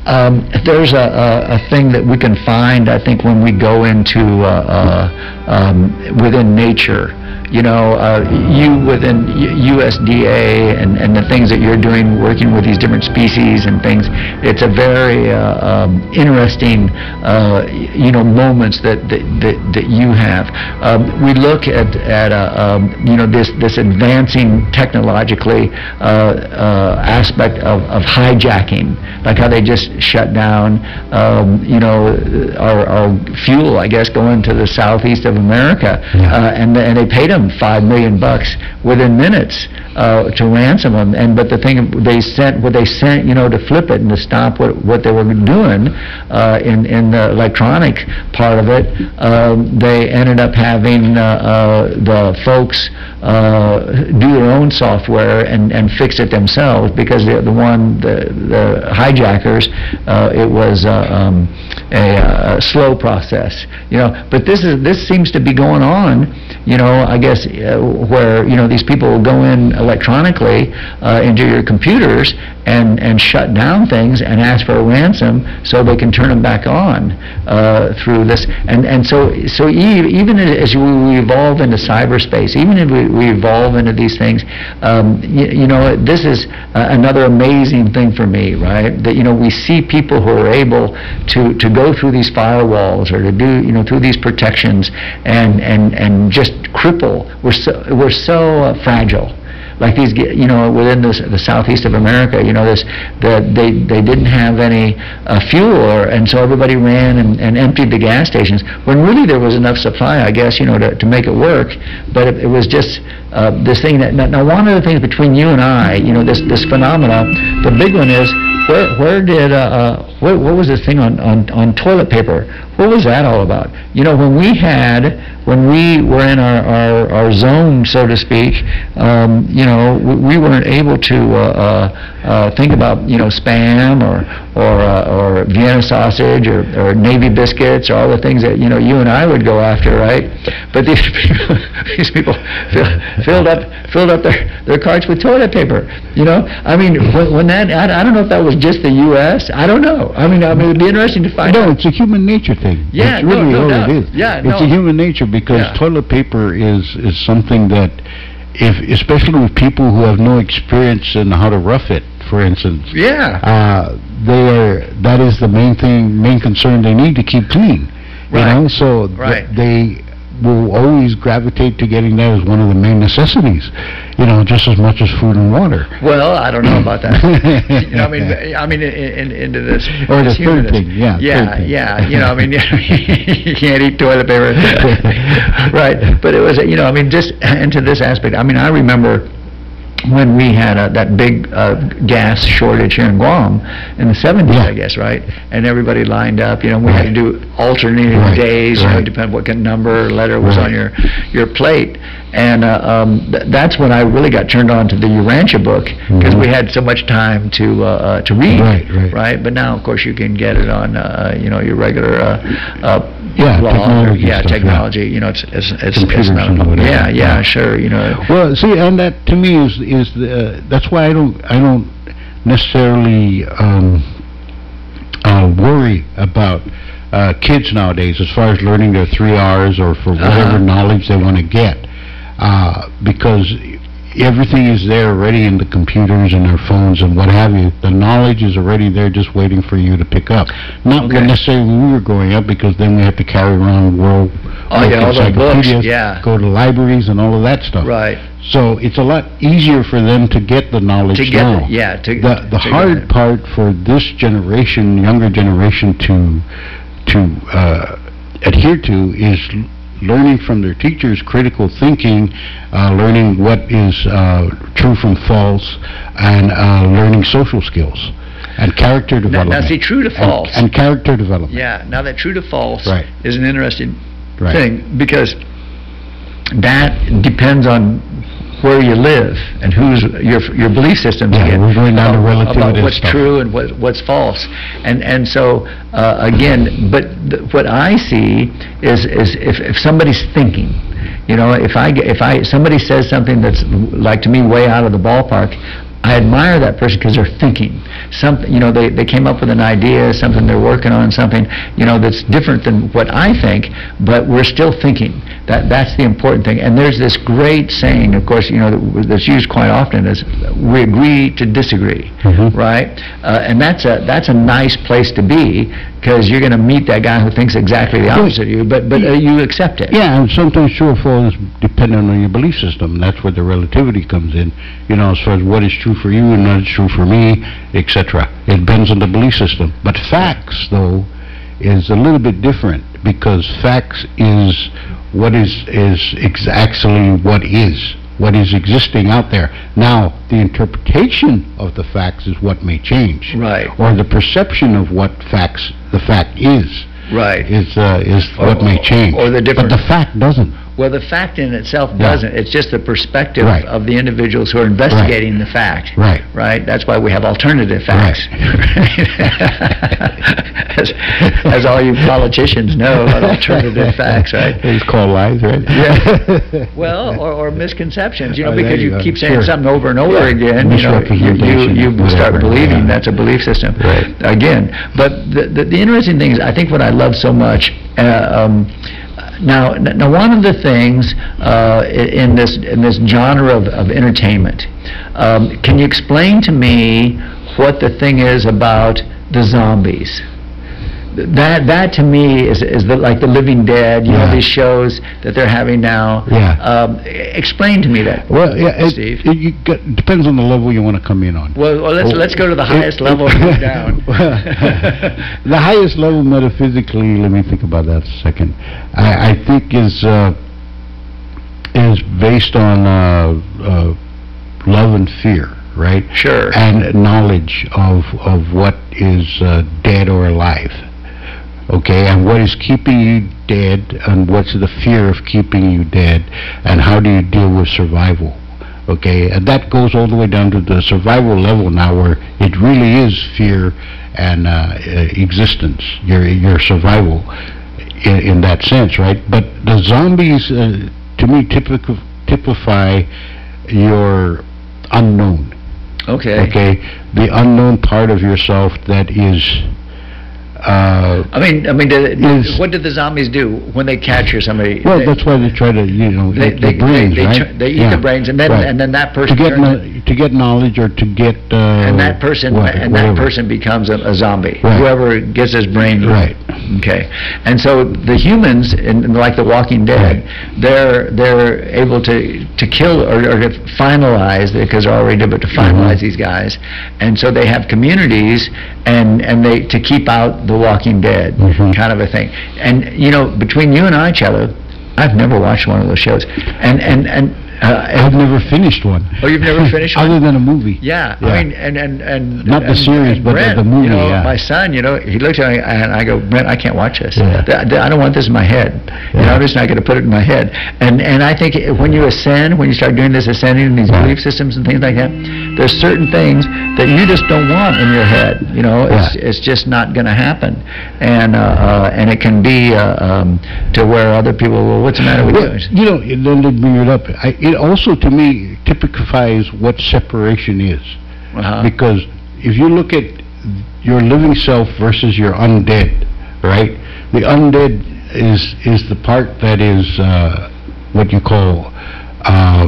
Um, there's a, a, a thing that we can find, I think, when we go into uh, uh, um, within nature. You know, uh, you within U S D A and, and the things that you're doing, working with these different species and things, it's a very uh, um, interesting, uh, you know, moments that that, that, that you have. Um, we look at at uh, um, you know this this advancing technologically uh, uh, aspect of, of hijacking, like how they just shut down, um, you know, our, our fuel, I guess, going to the southeast of America,
Yeah.
uh, and and they paid them five million bucks within minutes uh, to ransom them. And but the thing they sent, what they sent, you know, to flip it and to stop what what they were doing uh, in in the electronic part of it, um, they ended up having uh, uh, the folks uh, do their own software and and fix it themselves, because the the one the the hijackers, uh, it was uh, um, a, a slow process, you know. But this is this seems to be going on, you know, I guess, uh, where, you know, these people will go in electronically uh, into your computers and, and shut down things and ask for a ransom so they can turn them back on uh, through this. And, and so, so e even as we evolve into cyberspace, even if we, we evolve into these things, um, you, you know, this is uh, another amazing thing for me, right? That, you know, we see people who are able to, to go through these firewalls or to do, you know, through these protections and, and, and just cripple. We're so, we're so uh, fragile. Like these, you know, within this, the southeast of America, you know, this, the, they they didn't have any uh, fuel, or, and so everybody ran and, and emptied the gas stations, when really there was enough supply, I guess, you know, to, to make it work. But it, it was just uh, this thing that, now one of the things between you and I, you know, this, this phenomena, the big one is, where, where did, uh, uh, what, what was this thing on, on, on toilet paper? What was that all about? You know, when we had, when we were in our, our, our zone, so to speak, um, you know, we, we weren't able to uh, uh, uh, think about, you know, Spam or or, uh, or Vienna sausage or, or Navy biscuits or all the things that, you know, you and I would go after, right? But these people, these people fill, filled up filled up their, their carts with toilet paper, you know? I mean, when, when that, I, I don't know if that was just the U S I don't know. I mean, I mean, it'd be interesting to find
no,
out.
No, it's a human nature thing.
Yeah,
That's really
no, no
all
doubt.
it is.
Yeah,
it's
no.
a human nature, because
Yeah.
toilet paper is, is something that, if, especially with people who have no experience in how to rough it, for instance,
Yeah.
uh, they are, that is the main thing, main concern they need to keep clean. You
Right.
know, so th-
Right.
they will always gravitate to getting that as one of the main necessities, you know, just as much as food and water.
Well, I don't know about that. You know, I mean, I mean, in, in, into this.
Or the
this
third
humanism.
thing, yeah,
Yeah,
third thing.
yeah. You know, I mean, you can't eat toilet paper, right? But it was, you know, I mean, just into this aspect. I mean, I remember when we had uh, that big uh, gas shortage here in Guam in the seventies,
Yeah.
I guess, right? And everybody lined up, you know, we had to do alternating
Right,
days, you know,
right.
depending what kind of number or letter was
Right.
on your your plate. And uh, um, th that's when I really got turned on to the Urantia book, because
Mhm.
we had so much time to uh, uh, to read,
Right, right.
But now, of course, you can get it on, uh, you know, your regular uh, uh,
Yeah,
blog or-
technology
yeah,
stuff, yeah.
technology. You know, it's it's it's, it's
Computers
not a
and
problem.
whatever.
Yeah, yeah,
Yeah.
sure. You know.
Well, see, and that to me is is the, uh, that's why I don't I don't necessarily um, uh, worry about uh, kids nowadays as far as learning their three R's or for whatever
Uh-huh.
knowledge they want to get, uh, because everything is there already in the computers and their phones and what have you. The knowledge is already there, just waiting for you to pick up. Not
Okay.
necessarily when we were growing up, because then we had to carry around world
Oh, yeah, all those books,
encyclopedias,
yeah.
go to libraries and all of that stuff.
Right.
So it's a lot easier for them to get the knowledge
To get,
now.
yeah, to
The, the
to
hard
get it.
part for this generation, younger generation, to to uh, adhere to is l- learning from their teachers, critical thinking, uh, learning what is uh, true from false, and uh, learning social skills and character
Now,
development.
now, see, true to
And-
false.
And, character development.
Yeah. Now that true to false
Right.
is an interesting
Right.
thing, because that depends on where you live and who's your your belief systems
Yeah,
again.
we're going down to
about- about
relativity
what's
stuff.
true and what what's false, and and so uh, again, but th what I see is is if if somebody's thinking, you know, if I get, if I somebody says something that's like to me way out of the ballpark, I admire that person because they're thinking something. You know, they they came up with an idea, something they're working on, something you know that's different than what I think, but we're still thinking. That that's the important thing. And there's this great saying, of course, you know, that, that's used quite often is we agree to disagree,
Mm-hmm.
right? Uh, and that's a that's a nice place to be because you're going to meet that guy who thinks exactly the opposite of you, but but uh, you accept it.
Yeah, and sometimes true or false depending on your belief system. That's where the relativity comes in. You know, as far as what is true for you and not true for me, et cetera. It depends on the belief system. But facts, though, is a little bit different because facts is what is is ex- actually what is. What is existing out there. Now, the interpretation of the facts is what may change.
Right.
Or the perception of what facts the fact is.
Right.
Is uh, is
Or-
what may change.
or the different-
But the fact doesn't.
Well, the fact in itself
Yeah.
doesn't. It's just the perspective
Right.
of the individuals who are investigating the fact.
Right.
Right? That's why we have alternative facts. as, as all you politicians know about alternative facts, right?
It's called lies, right?
Yeah. Well, or, or misconceptions, you know,
Oh, there
because
you
you
go.
keep saying
Sure.
something over and over
Yeah.
again, you know, you, you,
Misrepresentation,
you start
whatever,
believing
yeah.
that's a belief system.
Right.
Again, but the, the, the interesting thing is, I think what I love so much, uh, um, now, n- now one of the things uh, i- in this in this genre of, of entertainment, um, can you explain to me what the thing is about the zombies? That that to me is is the, like the Living Dead, you know,
Yeah.
these shows that they're having now.
Yeah.
Um, e- explain to me that.
Well, yeah, it,
Steve.
it, you got, depends on the level you want to come in on.
Well, well, let's
Oh,
let's go to the
it-
highest
it-
level and move down.
The highest level metaphysically, let me think about that a second, I, I think is uh, is based on uh, uh, love and fear, right?
Sure.
And knowledge of, of what is uh, dead or alive. Okay, and what is keeping you dead, and what's the fear of keeping you dead, and how do you deal with survival? Okay, and that goes all the way down to the survival level now, where it really is fear and uh, uh, existence, your your survival in, in that sense, right? But the zombies, uh, to me, typical, typify your unknown.
Okay.
Okay, the unknown part of yourself that is. Uh,
I mean, I mean, did,
Is-
what did the zombies do when they capture somebody?
well,
They-
that's why they try to, you know,
They,
eat
they,
the brains,
they, they,
right?
tr- they eat
Yeah,
the brains, and then
right.
and then that
to
person
get
turns
no, to get knowledge or to get uh,
and that person
what-
and that
whatever.
person becomes a, a zombie.
Right.
Whoever gets his brain eaten.
Right.
Okay. And so the humans, in, in like The Walking Dead, they're they're able to to kill or, or to finalize because they're already able to finalize
Mm-hmm.
these guys, and so they have communities and and they to keep out the Walking Dead
Mhm.
kind of a thing. And you know, between you and I, Cello, I've never watched one of those shows, and and and. Uh,
I've never finished one.
Oh, you've never finished one?
Other than a movie.
Yeah,
Yeah.
I mean, and, and, and...
Not the
and-
series,
and
but the-
Brent,
the movie,
you know,
yeah.
my son, you know, he looked at me and I go, Brent, I can't watch this.
Yeah.
Th- th- I don't want this in my head. You know,
Yeah.
I'm just not going to put it in my head. And and I think it- when you ascend, when you start doing this ascending and these
Right.
belief systems and things like that, there's certain things that you just don't want in your head. You know, it's,
Right.
it's just not going to happen. And uh, uh, and it can be uh, um, to where other people, well, what's the matter with
Well,
you?
you know, it- then they bring it up. I, it also, to me, typifies what separation is.
Uh-huh.
Because if you look at your living self versus your undead, right? The undead is is the part that is uh, what you call uh,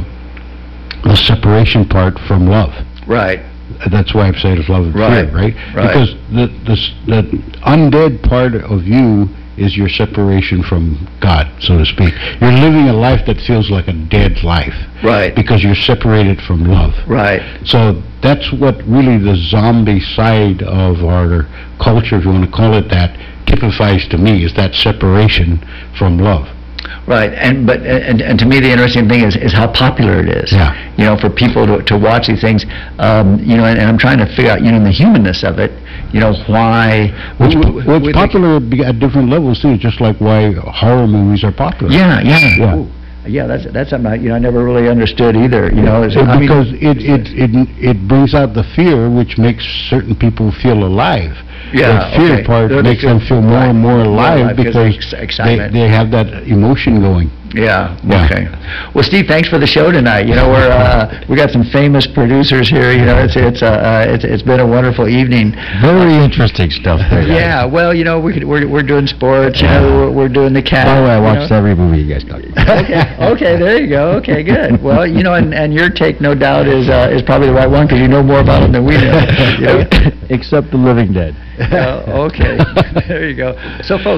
the separation part from love.
Right.
That's why I've said it's love and
Right,
fear, right?
right.
Because the, the s- the undead part of you is your separation from God, so to speak. You're living a life that feels like a dead life.
Right.
Because you're separated from love.
Right.
So that's what really the zombie side of our culture, if you want to call it that, typifies to me, is that separation from love.
Right, and but and, and to me the interesting thing is is how popular it is.
Yeah.
You know, for people to, to watch these things, um, you know, and, and I'm trying to figure out, you know, the humanness of it. You know, why?
What's,
w- w-
what's
with
popular at different levels too, just like why horror movies are popular.
The, yeah, yeah,
Yeah.
Ooh. Yeah, that's that's something I, you know I never really understood either. You know, is,
Uh,
I mean,
because it, it it it brings out the fear, which makes certain people feel alive.
Yeah,
The fear
okay.
part
The- the
makes
fear-
them feel more and more
right.
alive
alive 'cause
because
there's ex-
they,
excitement.
they have that emotion going.
Yeah,
Yeah.
okay. Well, Steve, thanks for the show tonight. You know, we're, uh, we got some famous producers here, you know, it's, it's, uh, uh, it's, it's been a wonderful evening.
Very interesting stuff there, guys.
Yeah, well, you know, we could, we're, we're doing sports, you know, we're, we're doing the cat.
By the way, I
you
watched
know.
every movie you guys talked about.
Okay, okay, there you go. Okay, good. Well, you know, and, and your take, no doubt, is, uh, is probably the right one, because you know more about them than we know. You know?
Except The Living Dead.
Uh, okay, there you go. So, folks,